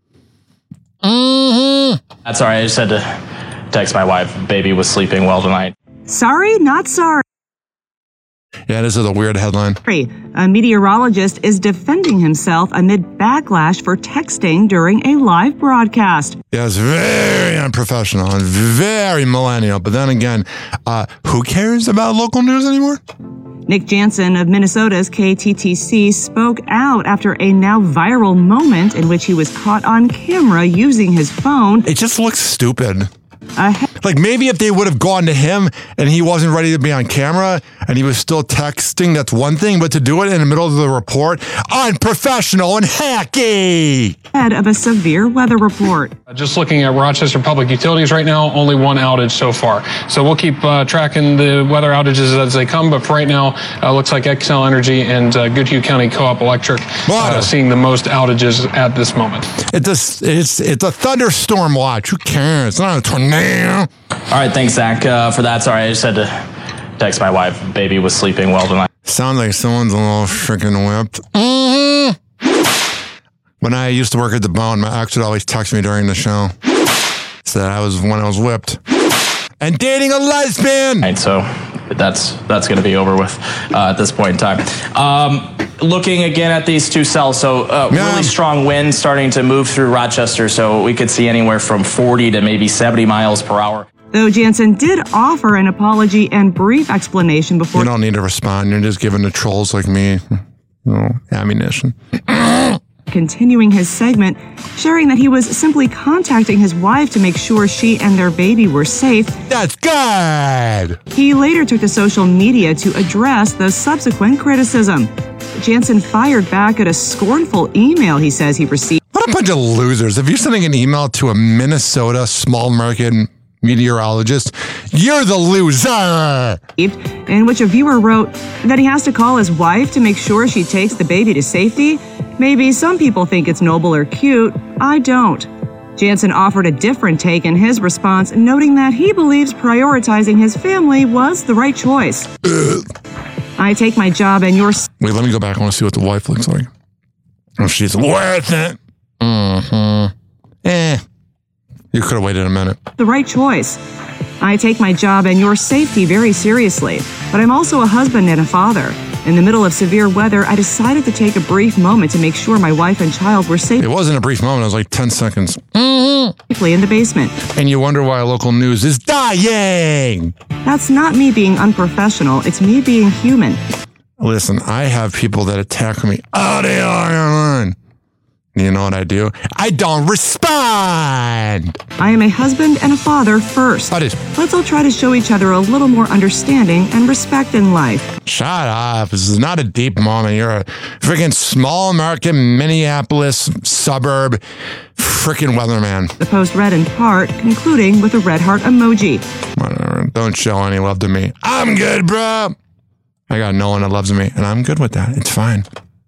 S12: That's all right. I just had to text my wife. Baby was sleeping well tonight.
S14: Sorry, not sorry.
S4: Yeah, this is a weird headline.
S14: A meteorologist is defending himself amid backlash for texting during a live broadcast.
S4: Yeah, it's very unprofessional and very millennial. But then again, who cares about local news anymore?
S14: Nick Jansen of Minnesota's KTTC spoke out after a now viral moment in which he was caught on camera using his phone.
S4: It just looks stupid. Like maybe if they would have gone to him and he wasn't ready to be on camera and he was still texting, that's one thing, but to do it in the middle of the report, unprofessional and hacky.
S14: Head of a severe weather report.
S16: Just looking at Rochester Public Utilities right now, only 1 outage so far. So we'll keep tracking the weather outages as they come, but for right now, looks like Xcel Energy and Goodhue County Co-op Electric seeing the most outages at this moment.
S4: It's a thunderstorm watch. Who cares? It's not a tornado.
S12: All right, thanks, Zach, for that. Sorry, I just had to text my wife. Baby was sleeping well tonight.
S4: Sounds like someone's a little freaking whipped. When I used to work at the Bone, my ex would always text me during the show. Said I was when I was whipped. And dating a lesbian!
S12: Right, so that's going to be over with at this point in time. Looking again at these 2 cells, so really strong wind starting to move through Rochester, so we could see anywhere from 40 to maybe 70 miles per hour.
S14: Though Jansen did offer an apology and brief explanation before...
S4: You don't need to respond. You're just giving the trolls like me ammunition.
S14: Continuing his segment, sharing that he was simply contacting his wife to make sure she and their baby were safe.
S4: That's good!
S14: He later took to social media to address the subsequent criticism. Jansen fired back at a scornful email he says he received.
S4: What a bunch of losers. If you're sending an email to a Minnesota small market meteorologist, you're the loser!
S14: In which a viewer wrote that he has to call his wife to make sure she takes the baby to safety. Maybe some people think it's noble or cute. I don't. Jansen offered a different take in his response, noting that he believes prioritizing his family was the right choice. I take my job and your...
S4: Wait, let me go back. I want to see what the wife looks like. Oh, she's worth it. You could have waited a minute.
S14: The right choice. I take my job and your safety very seriously, but I'm also a husband and a father. In the middle of severe weather, I decided to take a brief moment to make sure my wife and child were safe.
S4: It wasn't a brief moment. It was like 10 seconds.
S14: Safely in the basement.
S4: And you wonder why local news is dying.
S14: That's not me being unprofessional. It's me being human.
S4: Listen, I have people that attack me all day long. You know what I do? I don't respond.
S14: I am a husband and a father first. Let's all try to show each other a little more understanding and respect in life.
S4: Shut up. This is not a deep moment. You're a freaking small market Minneapolis suburb freaking weatherman.
S14: The post read in part, concluding with a red heart emoji.
S4: Whatever. Don't show any love to me. I'm good, bro. I got no one that loves me, and I'm good with that. It's fine.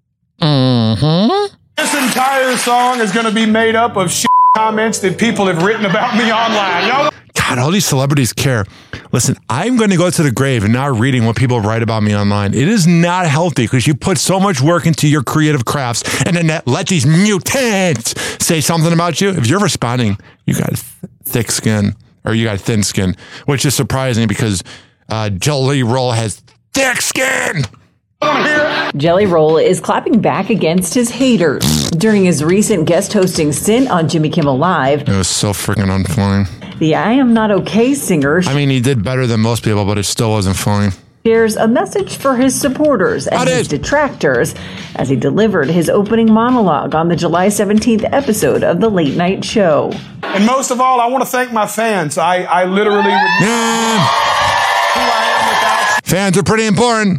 S13: This entire song is going to be made up of shit comments that people have written about me online. Y'all.
S4: God, all these celebrities care. Listen, I'm going to go to the grave and not reading what people write about me online. It is not healthy because you put so much work into your creative crafts and then let these mutants say something about you. If you're responding, you got thick skin or you got thin skin, which is surprising because Jelly Roll has thick skin.
S15: Jelly Roll is clapping back against his haters. During his recent guest hosting stint on Jimmy Kimmel Live,
S4: it was so freaking unfunny.
S15: The I Am Not Okay singer,
S4: I mean, he did better than most people, but it still wasn't funny.
S15: Shares a message for his supporters and his detractors as he delivered his opening monologue on the July 17th episode of The Late Night Show.
S13: And most of all, I want to thank my fans. I literally would who I am without.
S4: Fans are pretty important.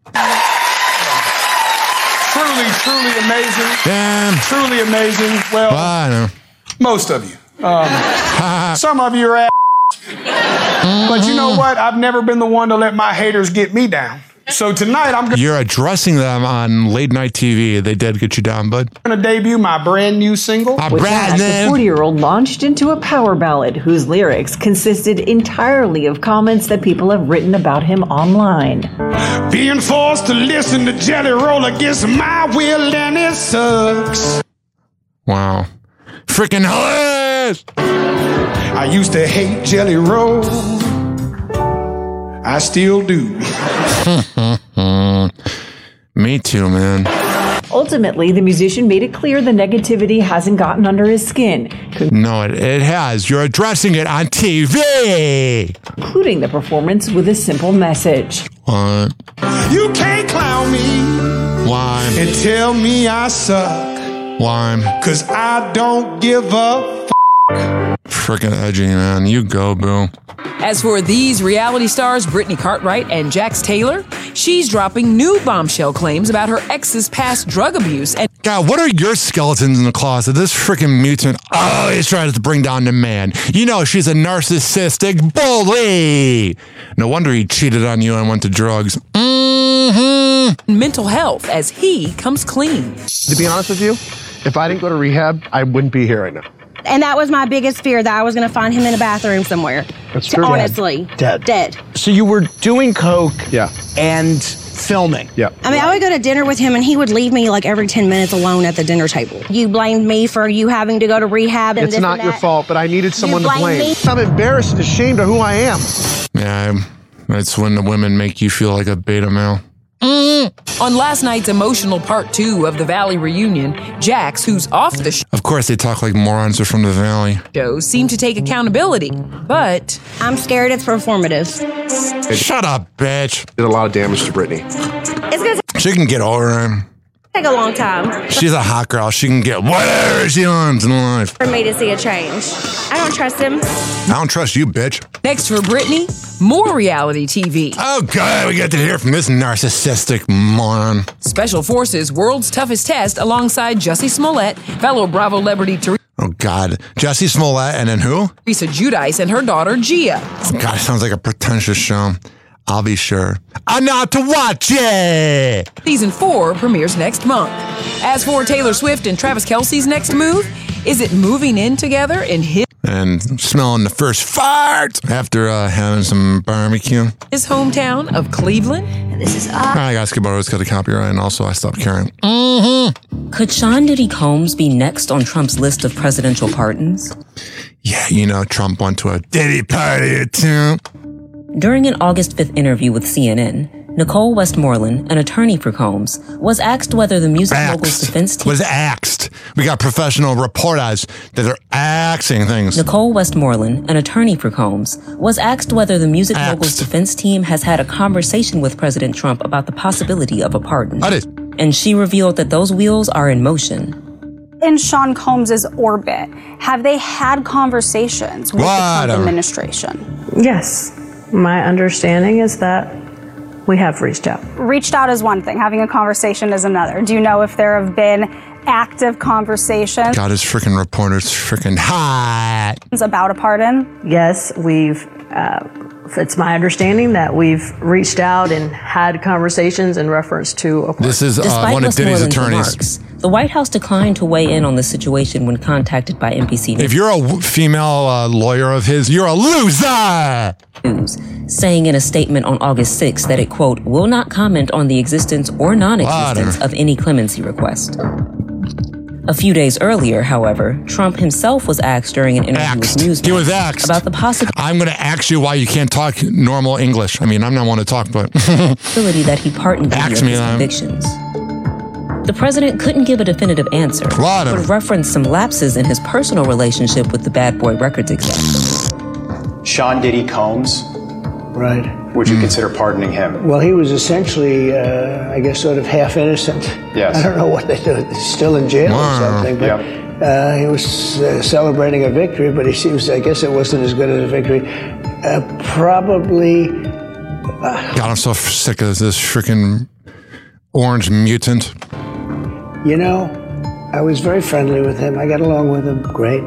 S13: Truly amazing.
S4: Damn.
S13: Truly amazing. Well,
S4: I know.
S13: Most of you. Some of you are ass. But you know what? I've never been the one to let my haters get me down. So tonight I'm
S4: You're addressing them on late night TV. They did get you down, bud.
S13: going to debut my brand new single.
S15: With that, the 40-year-old launched into a power ballad whose lyrics consisted entirely of comments that people have written about him online.
S13: Being forced to listen to Jelly Roll against my will, and it sucks.
S4: Wow. Freaking hilarious!
S13: I used to hate Jelly Roll. I still do.
S4: Me too, man.
S15: Ultimately, the musician made it clear the negativity hasn't gotten under his skin.
S4: No, it has. You're addressing it on TV.
S15: Concluding the performance with a simple message.
S4: What?
S13: You can't clown me.
S4: Why?
S13: And tell me I suck.
S4: Why?
S13: 'Cause I don't give a
S4: Freaking edgy, man. You go, boo.
S17: As for these reality stars, Brittany Cartwright and Jax Taylor, she's dropping new bombshell claims about her ex's past drug abuse. And
S4: God, what are your skeletons in the closet? This freaking mutant always tries to bring down the man. You know she's a narcissistic bully. No wonder he cheated on you and went to drugs.
S17: mental health as he comes clean.
S19: To be honest with you, if I didn't go to rehab, I wouldn't be here right now.
S18: And that was my biggest fear, that I was going to find him in a bathroom somewhere.
S19: That's true.
S18: Honestly.
S19: Dead.
S20: So you were doing coke
S19: Yeah.
S20: and filming.
S19: Yeah.
S18: I mean, I would go to dinner with him and he would leave me like every 10 minutes alone at the dinner table. You blamed me for you having to go to rehab and
S19: It's
S18: this
S19: not
S18: and
S19: your
S18: that.
S19: fault, but I needed someone to
S18: blame
S19: blame.
S18: me?
S19: I'm embarrassed and ashamed of who I am.
S4: Yeah, that's when the women make you feel like a beta male.
S17: On last night's emotional part 2 of the Valley reunion, Jax, who's off the
S4: Of course, they talk like morons are from the Valley.
S17: show, seemed to take accountability, but
S18: I'm scared it's performative.
S4: Shut up, bitch.
S19: Did a lot of damage to Brittany.
S18: It's going to
S4: She can get over him.
S18: take a long time
S4: She's a hot girl. She can get whatever she wants in life.
S18: for me to see a change. I don't trust him.
S4: I don't trust you, bitch.
S17: next for Brittany, more reality TV.
S4: Oh, God, we get to hear from this narcissistic moron.
S17: Special Forces World's Toughest Test alongside Jussie Smollett, fellow Bravo celebrity
S4: Oh, God. Jussie Smollett, and then who?
S17: Teresa Giudice, and her daughter Gia.
S4: God, it sounds like a pretentious show. I'll be sure. I'm not to watch it.
S17: Season 4 premieres next month. As for Taylor Swift and Travis Kelce's next move, is it moving in together in
S4: And smelling the first fart after having some barbecue.
S17: his hometown of Cleveland?
S18: This is
S4: I got to skip over. It's got a copyright, and also I stopped caring.
S21: Could Sean Diddy Combs be next on Trump's list of presidential pardons?
S4: Yeah, you know, Trump went to a Diddy party too.
S21: During an August 5th interview with CNN, Nicole Westmoreland, an attorney for Combs, was asked whether the music mogul's defense team
S4: was axed. We got professional reporters that are axing things.
S21: Nicole Westmoreland, an attorney for Combs, was asked whether the music mogul's defense team has had a conversation with President Trump about the possibility of a pardon. And she revealed that those wheels are in motion.
S3: In Sean Combs' orbit, have they had conversations with the Trump administration?
S15: Yes. My understanding is that we have reached out.
S3: Reached out is one thing. Having a conversation is another. Do you know if there have been active conversations?
S4: God, his freaking reporter's freaking hot.
S3: About a pardon?
S15: Yes, we've. It's my understanding that we've reached out and had conversations in reference to a pardon.
S4: This is one of Diddy's attorneys.
S21: The White House declined to weigh in on the situation when contacted by NBC News.
S4: If you're a female lawyer of his, you're a loser!
S21: Saying in a statement on August 6th that it, quote, will not comment on the existence or non-existence of any clemency request. A few days earlier, however, Trump himself was asked during an interview with Newsmax.
S4: He was asked
S21: about the possibility.
S4: I'm going to ask you why you can't talk normal English. I mean, I'm not one to talk, but
S21: possibility that he pardoned Diddy of his convictions. The president couldn't give a definitive answer, but referenced some lapses in his personal relationship with the Bad Boy Records executive.
S5: Sean Diddy Combs.
S20: Right.
S5: Would you consider pardoning him?
S20: Well, he was essentially, I guess, sort of half innocent.
S5: Yes.
S20: I don't know what they do. He's still in jail or something. But he was celebrating a victory, but he seems, I guess it wasn't as good as a victory. Probably.
S4: God, I'm so sick of this freaking orange mutant.
S20: You know, I was very friendly with him. I got along with him great.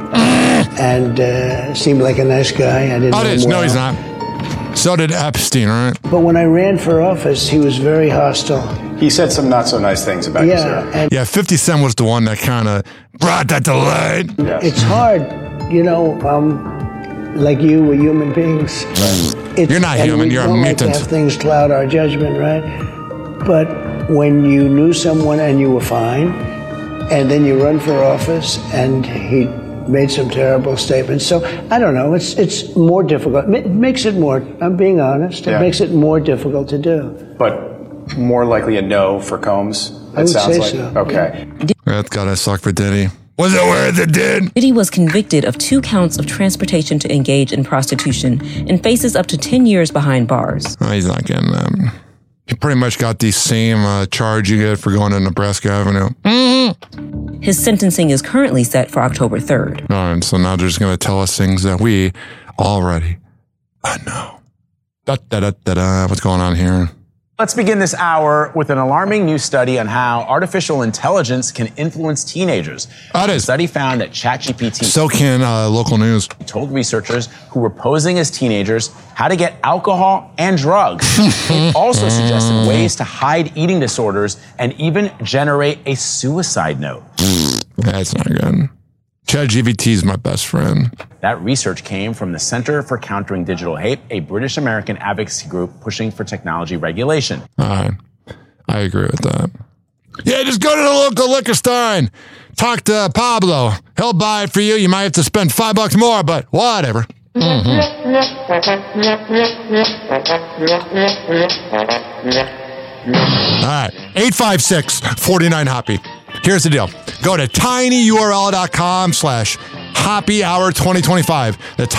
S20: And seemed like a nice guy. I didn't know him well.
S4: No, he's not. So did Epstein, right?
S20: But when I ran for office, he was very hostile.
S5: He said some not so nice things about you, sir.
S4: Yeah, 50 Cent was the one that kind of brought that to light.
S20: Yes. It's hard, you know, like you, we're human beings.
S4: You're not human, you're a mutant.
S20: Like to have things cloud our judgment, right? But when you knew someone and you were fine, and then you run for office and he made some terrible statements. So I don't know. It's more difficult. It makes it more. I'm being honest. It makes it more difficult to do.
S5: But more likely a no for Combs.
S20: I would say so.
S5: Okay.
S4: That's gotta suck for Diddy. Was it worth it, did?
S21: Diddy was convicted of 2 counts of transportation to engage in prostitution and faces up to 10 years behind bars.
S4: Oh, he's not getting them. He pretty much got the same charge you get for going to Nebraska Avenue. Mm-hmm.
S21: His sentencing is currently set for October 3rd.
S4: All right, so now they're just going to tell us things that we already know. What's going on here?
S7: Let's begin this hour with an alarming new study on how artificial intelligence can influence teenagers. The study found that ChatGPT
S4: so can local news
S7: told researchers who were posing as teenagers how to get alcohol and drugs. It also suggested ways to hide eating disorders and even generate a suicide note.
S4: That's not good. ChatGPT is my best friend.
S7: That research came from the Center for Countering Digital Hate, a British-American advocacy group pushing for technology regulation.
S4: All right. I agree with that. Yeah, just go to the local liquor store and talk to Pablo. He'll buy it for you. You might have to spend $5 more, but whatever. Mm-hmm. All right. 856-49-HOPPY. Here's the deal. Go to tinyurl.com/hoppyhour2025. That's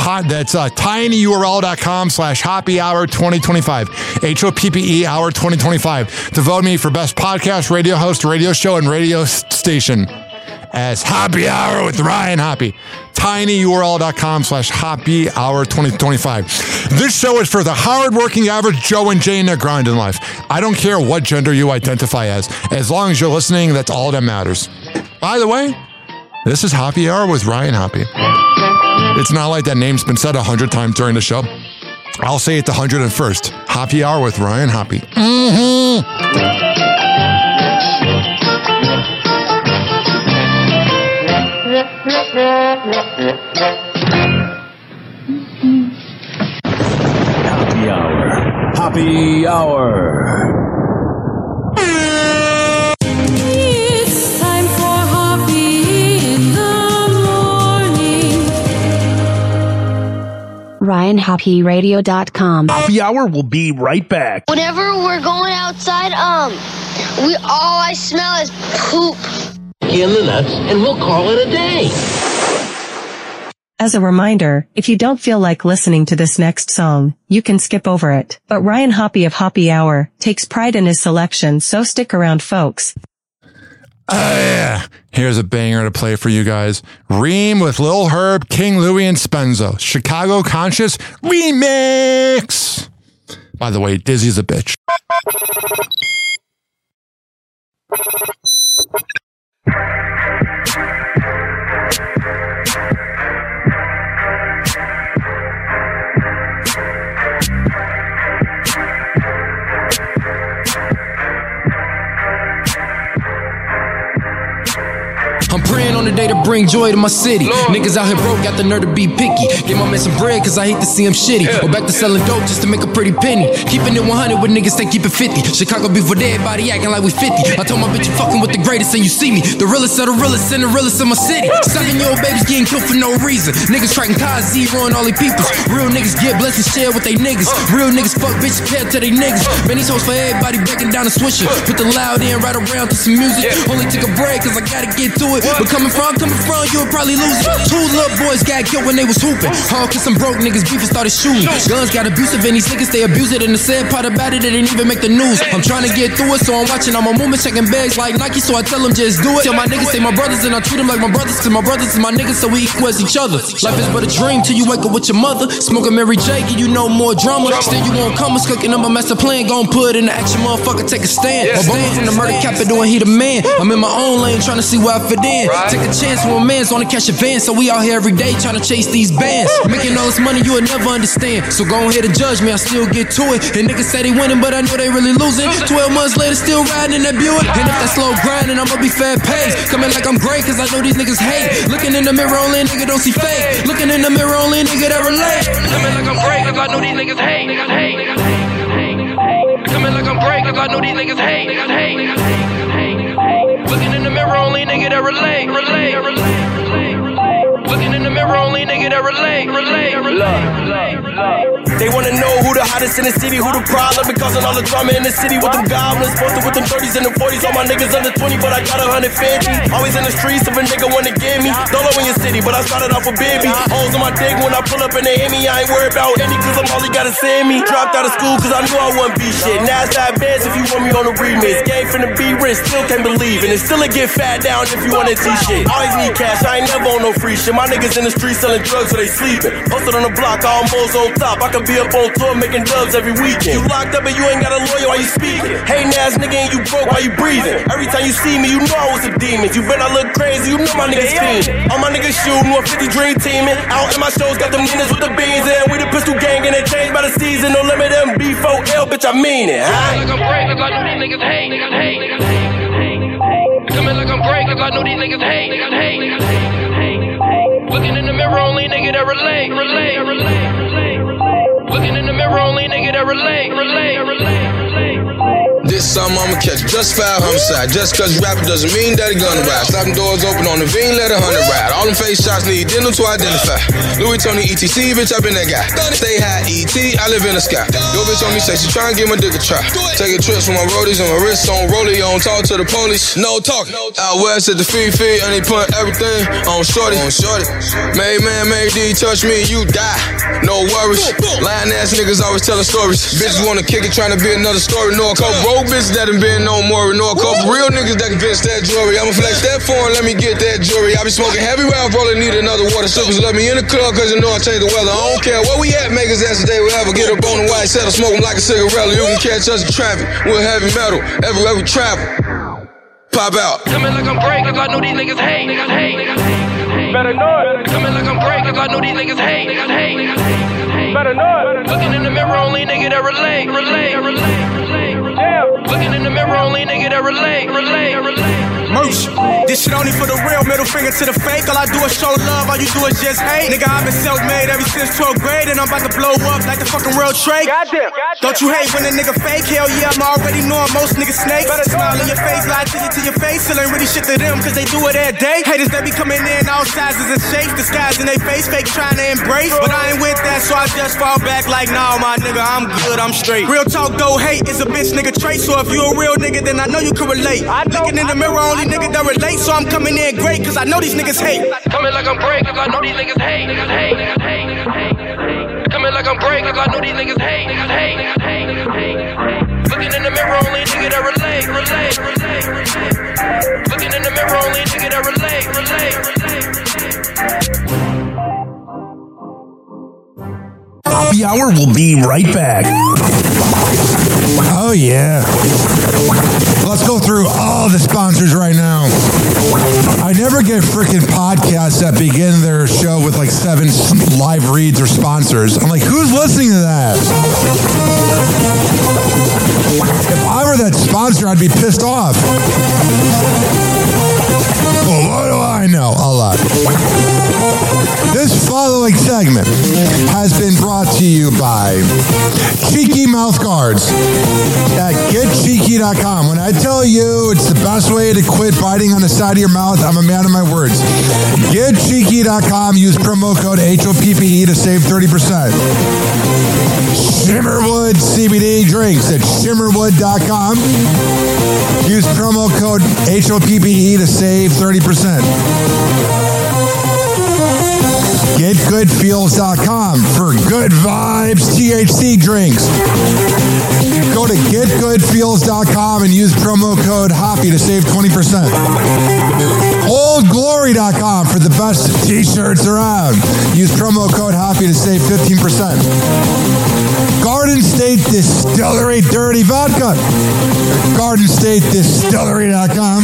S4: tinyurl.com/hoppyhour2025. HOPPE hour 2025. To vote me for best podcast, radio host, radio show, and radio station as Hoppy Hour with Ryan Hoppy. tinyurl.com/hoppyhour2025. This show is for the hardworking average Joe and Jane that grind in life. I don't care what gender you identify as long as you're listening, that's all that matters. By the way, this is Hoppy Hour with Ryan Hoppy. It's not like that name's been said 100 times during the show. I'll say it the 101st. Hoppy Hour with Ryan Hoppy. Mm-hmm.
S9: Hoppy Hour. Hoppy Hour.
S8: It's time for Hoppy in the morning.
S1: RyanHappyRadio.com.
S10: Happy Hour will be right back.
S22: Whenever we're going outside, all I smell is poop.
S23: In the nuts, and we'll call it a day.
S24: As a reminder, if you don't feel like listening to this next song, you can skip over it. But Ryan Hoppy of Hoppy Hour takes pride in his selection, so stick around, folks.
S4: Here's a banger to play for you guys. Reem with Lil Herb, King Louie, and Spenzo. Chicago Conscious Remix. By the way, Dizzy's a bitch.
S25: I'm praying on the day to bring joy to my city. Niggas out here broke, got the nerve to be picky. Give my man some bread, cause I hate to see him shitty. Or back to selling dope just to make a pretty penny. Keeping it 100 with niggas, they keep it 50. Chicago beef with everybody acting like we 50. I told my bitch you fucking with the greatest and you see me. The realest of the realest and the realest of my city. 7-year-old babies getting killed for no reason. Niggas striking cars, zeroing all they peoples. Real niggas get blessed and share with they niggas. Real niggas fuck bitches, care to they niggas. Man, these hoes for everybody breaking down the swisher. Put the loud in right around to some music. Only took a break cause I gotta get to it. But coming from, you would probably lose it. 2 little boys got killed when they was hooping. Hard cause some broke niggas beef and started shooting. Guns got abusive and these niggas they abuse it. And the sad part about it, it didn't even make the news. I'm trying to get through it, so I'm watching all my movements, checking bags like Nike, so I tell them just do it. Tell my niggas they my brothers and I treat them like my brothers. Cause my brothers is my niggas, so we equal as each other. Life is but a dream till you wake up with your mother. Smoking Mary J, give you no more drama. Still you won't come, us cooking up a master plan. Gon' put it in the action, motherfucker, take a stand. Obama from the murder capital and he the man. I'm in my own lane trying to see where I fit in. Take a chance when a man's on the cash advance, so we out here every day trying to chase these bands. Making all this money you would never understand. So go ahead and judge me, I still get to it. And niggas say they winning, but I know they really losing. 12 months later, still riding in that Buick. And if that slow grinding, I'ma be fat paced. Coming like I'm great, cause I know these niggas hate. Looking in the mirror, only a nigga don't see fake. Looking in the mirror, only a nigga that relate. Coming like I'm great, cause I know these niggas hate. Coming like I'm great, cause I know these niggas hate. Looking in the mirror, only a nigga that relate. Looking in the mirror, only a nigga that relate.
S23: They wanna know who the hottest in the city, who the problem, and causing all the drama in the city with them goblins. Posted with them 30s and them 40s, all my niggas under 20, but I got 150. Always in the streets if a nigga wanna get me. Don't know in your city, but I started off with baby. Holes on my dick when I pull up and they hit me. I ain't worried about any, cause I'm all he gotta send me. Dropped out of school cause I knew I wouldn't be shit. NASDAQ bands if you want me on the remix. Game finna be rich, still can't believe. And it still a get fat down if you wanna see shit. Always need cash, I ain't never on no free shit. My niggas in the streets selling drugs so they sleeping. Posted on the block, almost on top. I could be up on tour making dubs every weekend. You locked up and you ain't got a lawyer while you speaking. Hating ass nigga and you broke while you breathing. Every time you see me, you know I was a demon. You bet I look crazy, you know my niggas fiend. All my niggas shooting, 150 dream teaming. Out in my shows, got them Ninas with the beans in. We the pistol gang and they changed by the season. No limit them B4L, bitch, I mean it.
S25: Like I'm great, cause I know these niggas hate. Coming like I'm great, cause I know these niggas hate. Looking in the mirror, only a nigga that relate. Looking in the mirror, only a nigga that relate.
S26: This summer I'ma catch just 5 homicide. Just cause you rapping doesn't mean that he gonna ride. Stop them doors open on the V, let 100 ride. All them face shots need dental to identify. Louis Tony ETC, bitch, I been that guy. Stay high ET, I live in the sky. Yo bitch on me say she tryna give my dick a try. Taking trips with my roadies and my wrists on rollie. On talk to the police, no talking. Out west at the feed and they put everything on shorty. Made man, made D touch me, you die. No worries. Lying ass niggas always telling stories. Bitches wanna kick it, trying to be another story. No, a couple road bitches that done been no more. No, a couple real niggas that can fix that jewelry. I'ma flex that foreign, let me get that jewelry. I be smoking heavy rap, rolling, need another water. Strippers let me in the club, cause you know I change the weather. I don't care where we at, make us ass today, we ever get up on the white settle, smoke them like a cigarette. You can catch us in traffic, we're heavy metal, everywhere we travel. Pop out.
S25: Coming like I'm great, cause I know these niggas hate. Better know it. Coming like I'm great, cause I know these niggas hate. Better know it. Looking in the mirror, only nigga that relate.
S23: Looking in the mirror, only nigga that relate.
S1: Merch. This shit only for the real, middle finger to the fake. All I do is show love, all you do is just hate. Nigga, I've been self-made ever since 12th grade, and I'm about to blow up like the fucking real Drake. Don't you hate when a nigga fake? Hell yeah, I'm already knowing most niggas snakes. Better smile in your face, lie to your face. Still ain't really shit to them, cause they do it every day. Haters, they be coming in all sizes and shapes, disguising they face, fake trying to embrace. But I ain't with that, so I just fall back like, nah, my nigga, I'm good, I'm straight. Real talk though, hate is a bitch nigga trait, so if you a real nigga, then I know you can relate. Looking in the mirror, only nigga that relate, so I'm coming in great, cause I know these niggas hate.
S23: Coming like I'm great, cause I know these niggas hate. Coming like I'm great, cause I know these niggas hate. Looking in the mirror, only nigga that relate. Looking in the mirror, only nigga that relate.
S10: Happy Hour will be right back.
S4: Oh, yeah. Let's go through all the sponsors right now. I never get freaking podcasts that begin their show with like 7 live reads or sponsors. I'm like, who's listening to that? If I were that sponsor, I'd be pissed off. Well, what do I know? A lot. This following segment has been brought to you by Cheeky Mouth Guards at GetCheeky.com. When I tell you it's the best way to quit biting on the side of your mouth, I'm a man of my words. GetCheeky.com. Use promo code HOPPE to save 30%. Shimmerwood CBD drinks at Shimmerwood.com. Use promo code HOPPE to save 30%. GetGoodFeels.com for good vibes THC drinks. Go to GetGoodFeels.com and use promo code HOPPY to save 20%. OldGlory.com for the best t-shirts around. Use promo code HOPPY to save 15%. Garden State Distillery Dirty Vodka. GardenStateDistillery.com.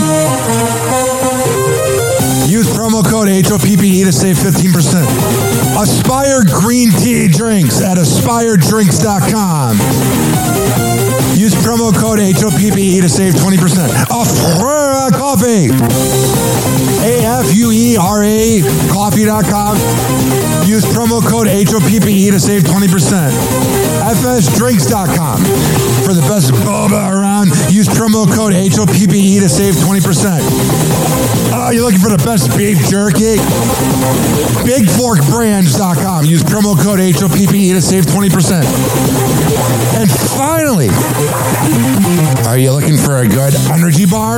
S4: Use promo code HOPPE to save 15%. Aspire Green Tea Drinks at AspireDrinks.com. Use promo code HOPPE to save 20%. Afura Coffee. AFUERA Coffee.com. Use promo code HOPPE to save 20%. FSDrinks.com. For the best boba around, use promo code HOPPE to save 20%. Oh, you're looking for the best beef jerky? BigForkBrands.com. Use promo code HOPPE to save 20%. And finally, are you looking for a good energy bar?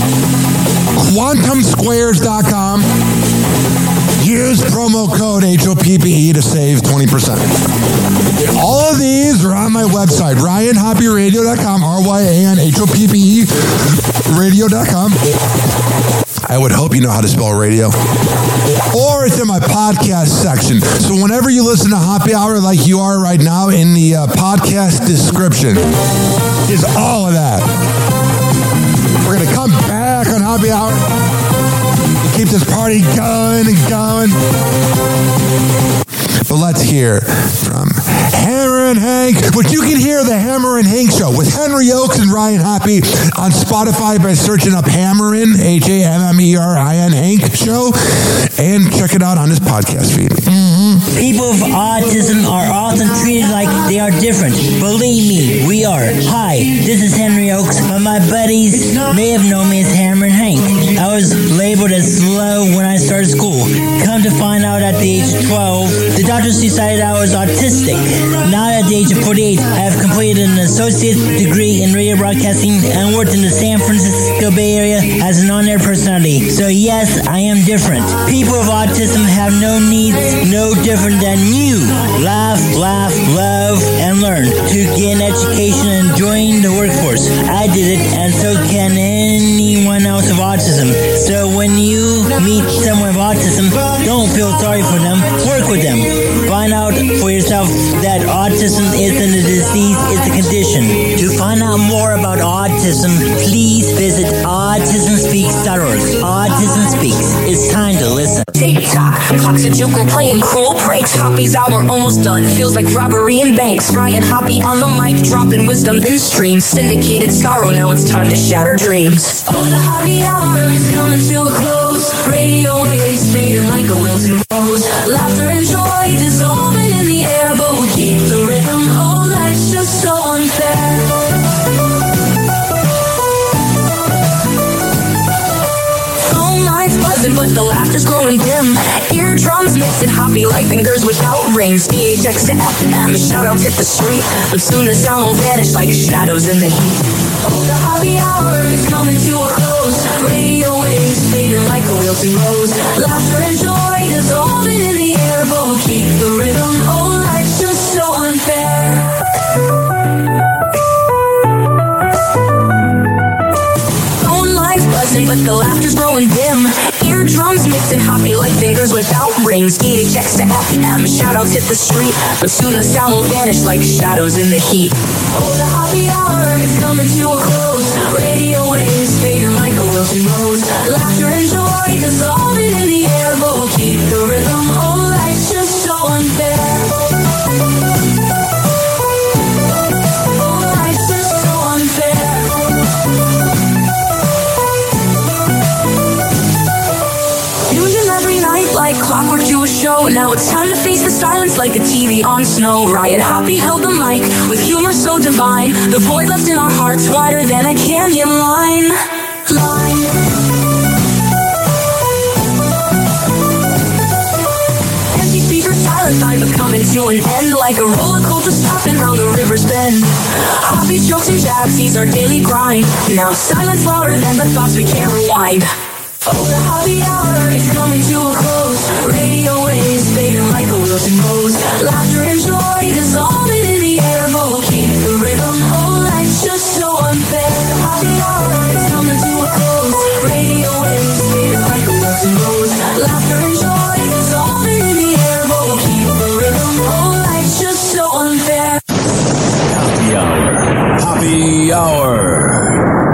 S4: QuantumSquares.com. Use promo code HOPPE to save 20%. All of these are on my website, RyanHoppyRadio.com, RYANHOPPE Radio.com. I would hope you know how to spell radio. Or it's in my podcast section. So whenever you listen to Happy Hour like you are right now, in the podcast description is all of that. We're going to come back on Happy Hour. Keep this party going and going. But let's hear from Hammer and Hank, which you can hear the Hammer and Hank Show with Henry Oaks and Ryan Hoppy on Spotify by searching up Hammerin, HAMMERIN Hank Show, and check it out on his podcast feed.
S2: People with autism are often treated like they are different. Believe me, we are. Hi, this is Henry Oaks, but my buddies may have known me as Hammer and Hank. I was labeled as slow when I started school. Come to find out at the age of 12, the doctors decided I was autistic. Now at the age of 48, I have completed an associate degree in radio broadcasting and worked in the San Francisco Bay Area as an on-air personality. So yes, I am different. People with autism have no needs, no different than you. Laugh, love, and learn to get an education and join the workforce. I did it, and so can anyone else with autism. So when you meet someone with autism, don't feel sorry for them. Work with them. Find find out for yourself that autism isn't a disease, it's a condition. To find out more about autism, please visit autismspeaks.org. Autism Speaks. It's time to listen.
S6: TikTok, clocks are joking, playing cruel pranks. Hoppy's hour almost done. Feels like robbery in banks. Ryan Hoppy on the mic, dropping wisdom in streams. Syndicated sorrow, now it's time to shatter dreams. Oh, the Hoppy hour is coming to a close. Radio waves fading like a wilted rose. Laughter and joy dissolving in the air, but we keep the rhythm. Oh, life's just so unfair. Phone lines buzzing, but the laughter's growing dim. Eardrums mixing Hoppy like fingers without rings. DHX to FM, shoutouts hit the street, but soon the sound will vanish like shadows in the heat. Oh, the Hoppy hour is coming to a close. Radio waves fading like a wilted rose. Laughter and joy dissolving in the air, but we'll keep the rhythm. Oh, life's just so unfair. Phone lines buzzing, but the laughter's growing dim. Eardrums mixing Hoppy like fingers without rings. DHX to FM, shoutouts hit the street, but soon the sound will vanish like shadows in the heat. Oh, the Hoppy hour is coming to a close. Radio waves fading like a wilted rose. Laughter and joy dissolving in the air, but we'll keep the rhythm. Oh, life's just so unfair. Oh, life's just so unfair. Tune in every night like clockwork to a show. Now it's time to face the silence like a TV on snow. Ryan Hoppy held the mic with humor so divine. The void left in our hearts wider than a canyon line. Empty speakers, silent time, but coming to an end like a roller coaster stopping how the rivers bend. Hoppy's jokes and jabs, he's our daily grind. Now silence louder than the thoughts we can't rewind. Oh, the Hoppy hour is coming to a close. Radio waves fading like a wilted rose. Laughter and joy dissolving in the air, but we'll keep the rhythm. Oh, life's just so unfair. The Hoppy hour is coming to a close. Radio waves fading like a wilted rose. Laughter and joy dissolving in the air, but we'll keep the rhythm. Oh, life's just so unfair.
S9: Happy hour. Happy hour.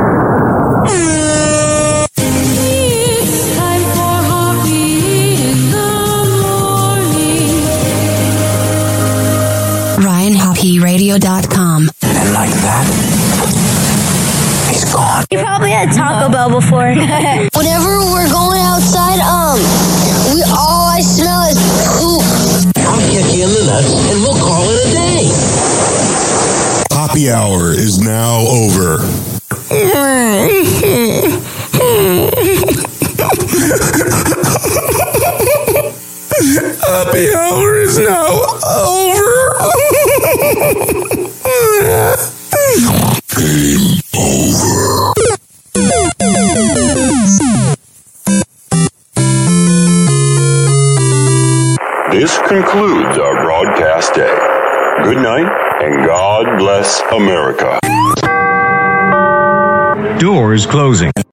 S11: RyanHoppyRadio.com.
S9: And like that, he's gone.
S11: You probably had Taco Bell before.
S22: Whenever we're going outside, all I smell is poop.
S9: I'll kick you in the nuts and we'll call it a day.
S12: Happy hour is now over. Happy hour is now over. Game over.
S13: This concludes our broadcast day. Good night and God bless America.
S14: Doors closing.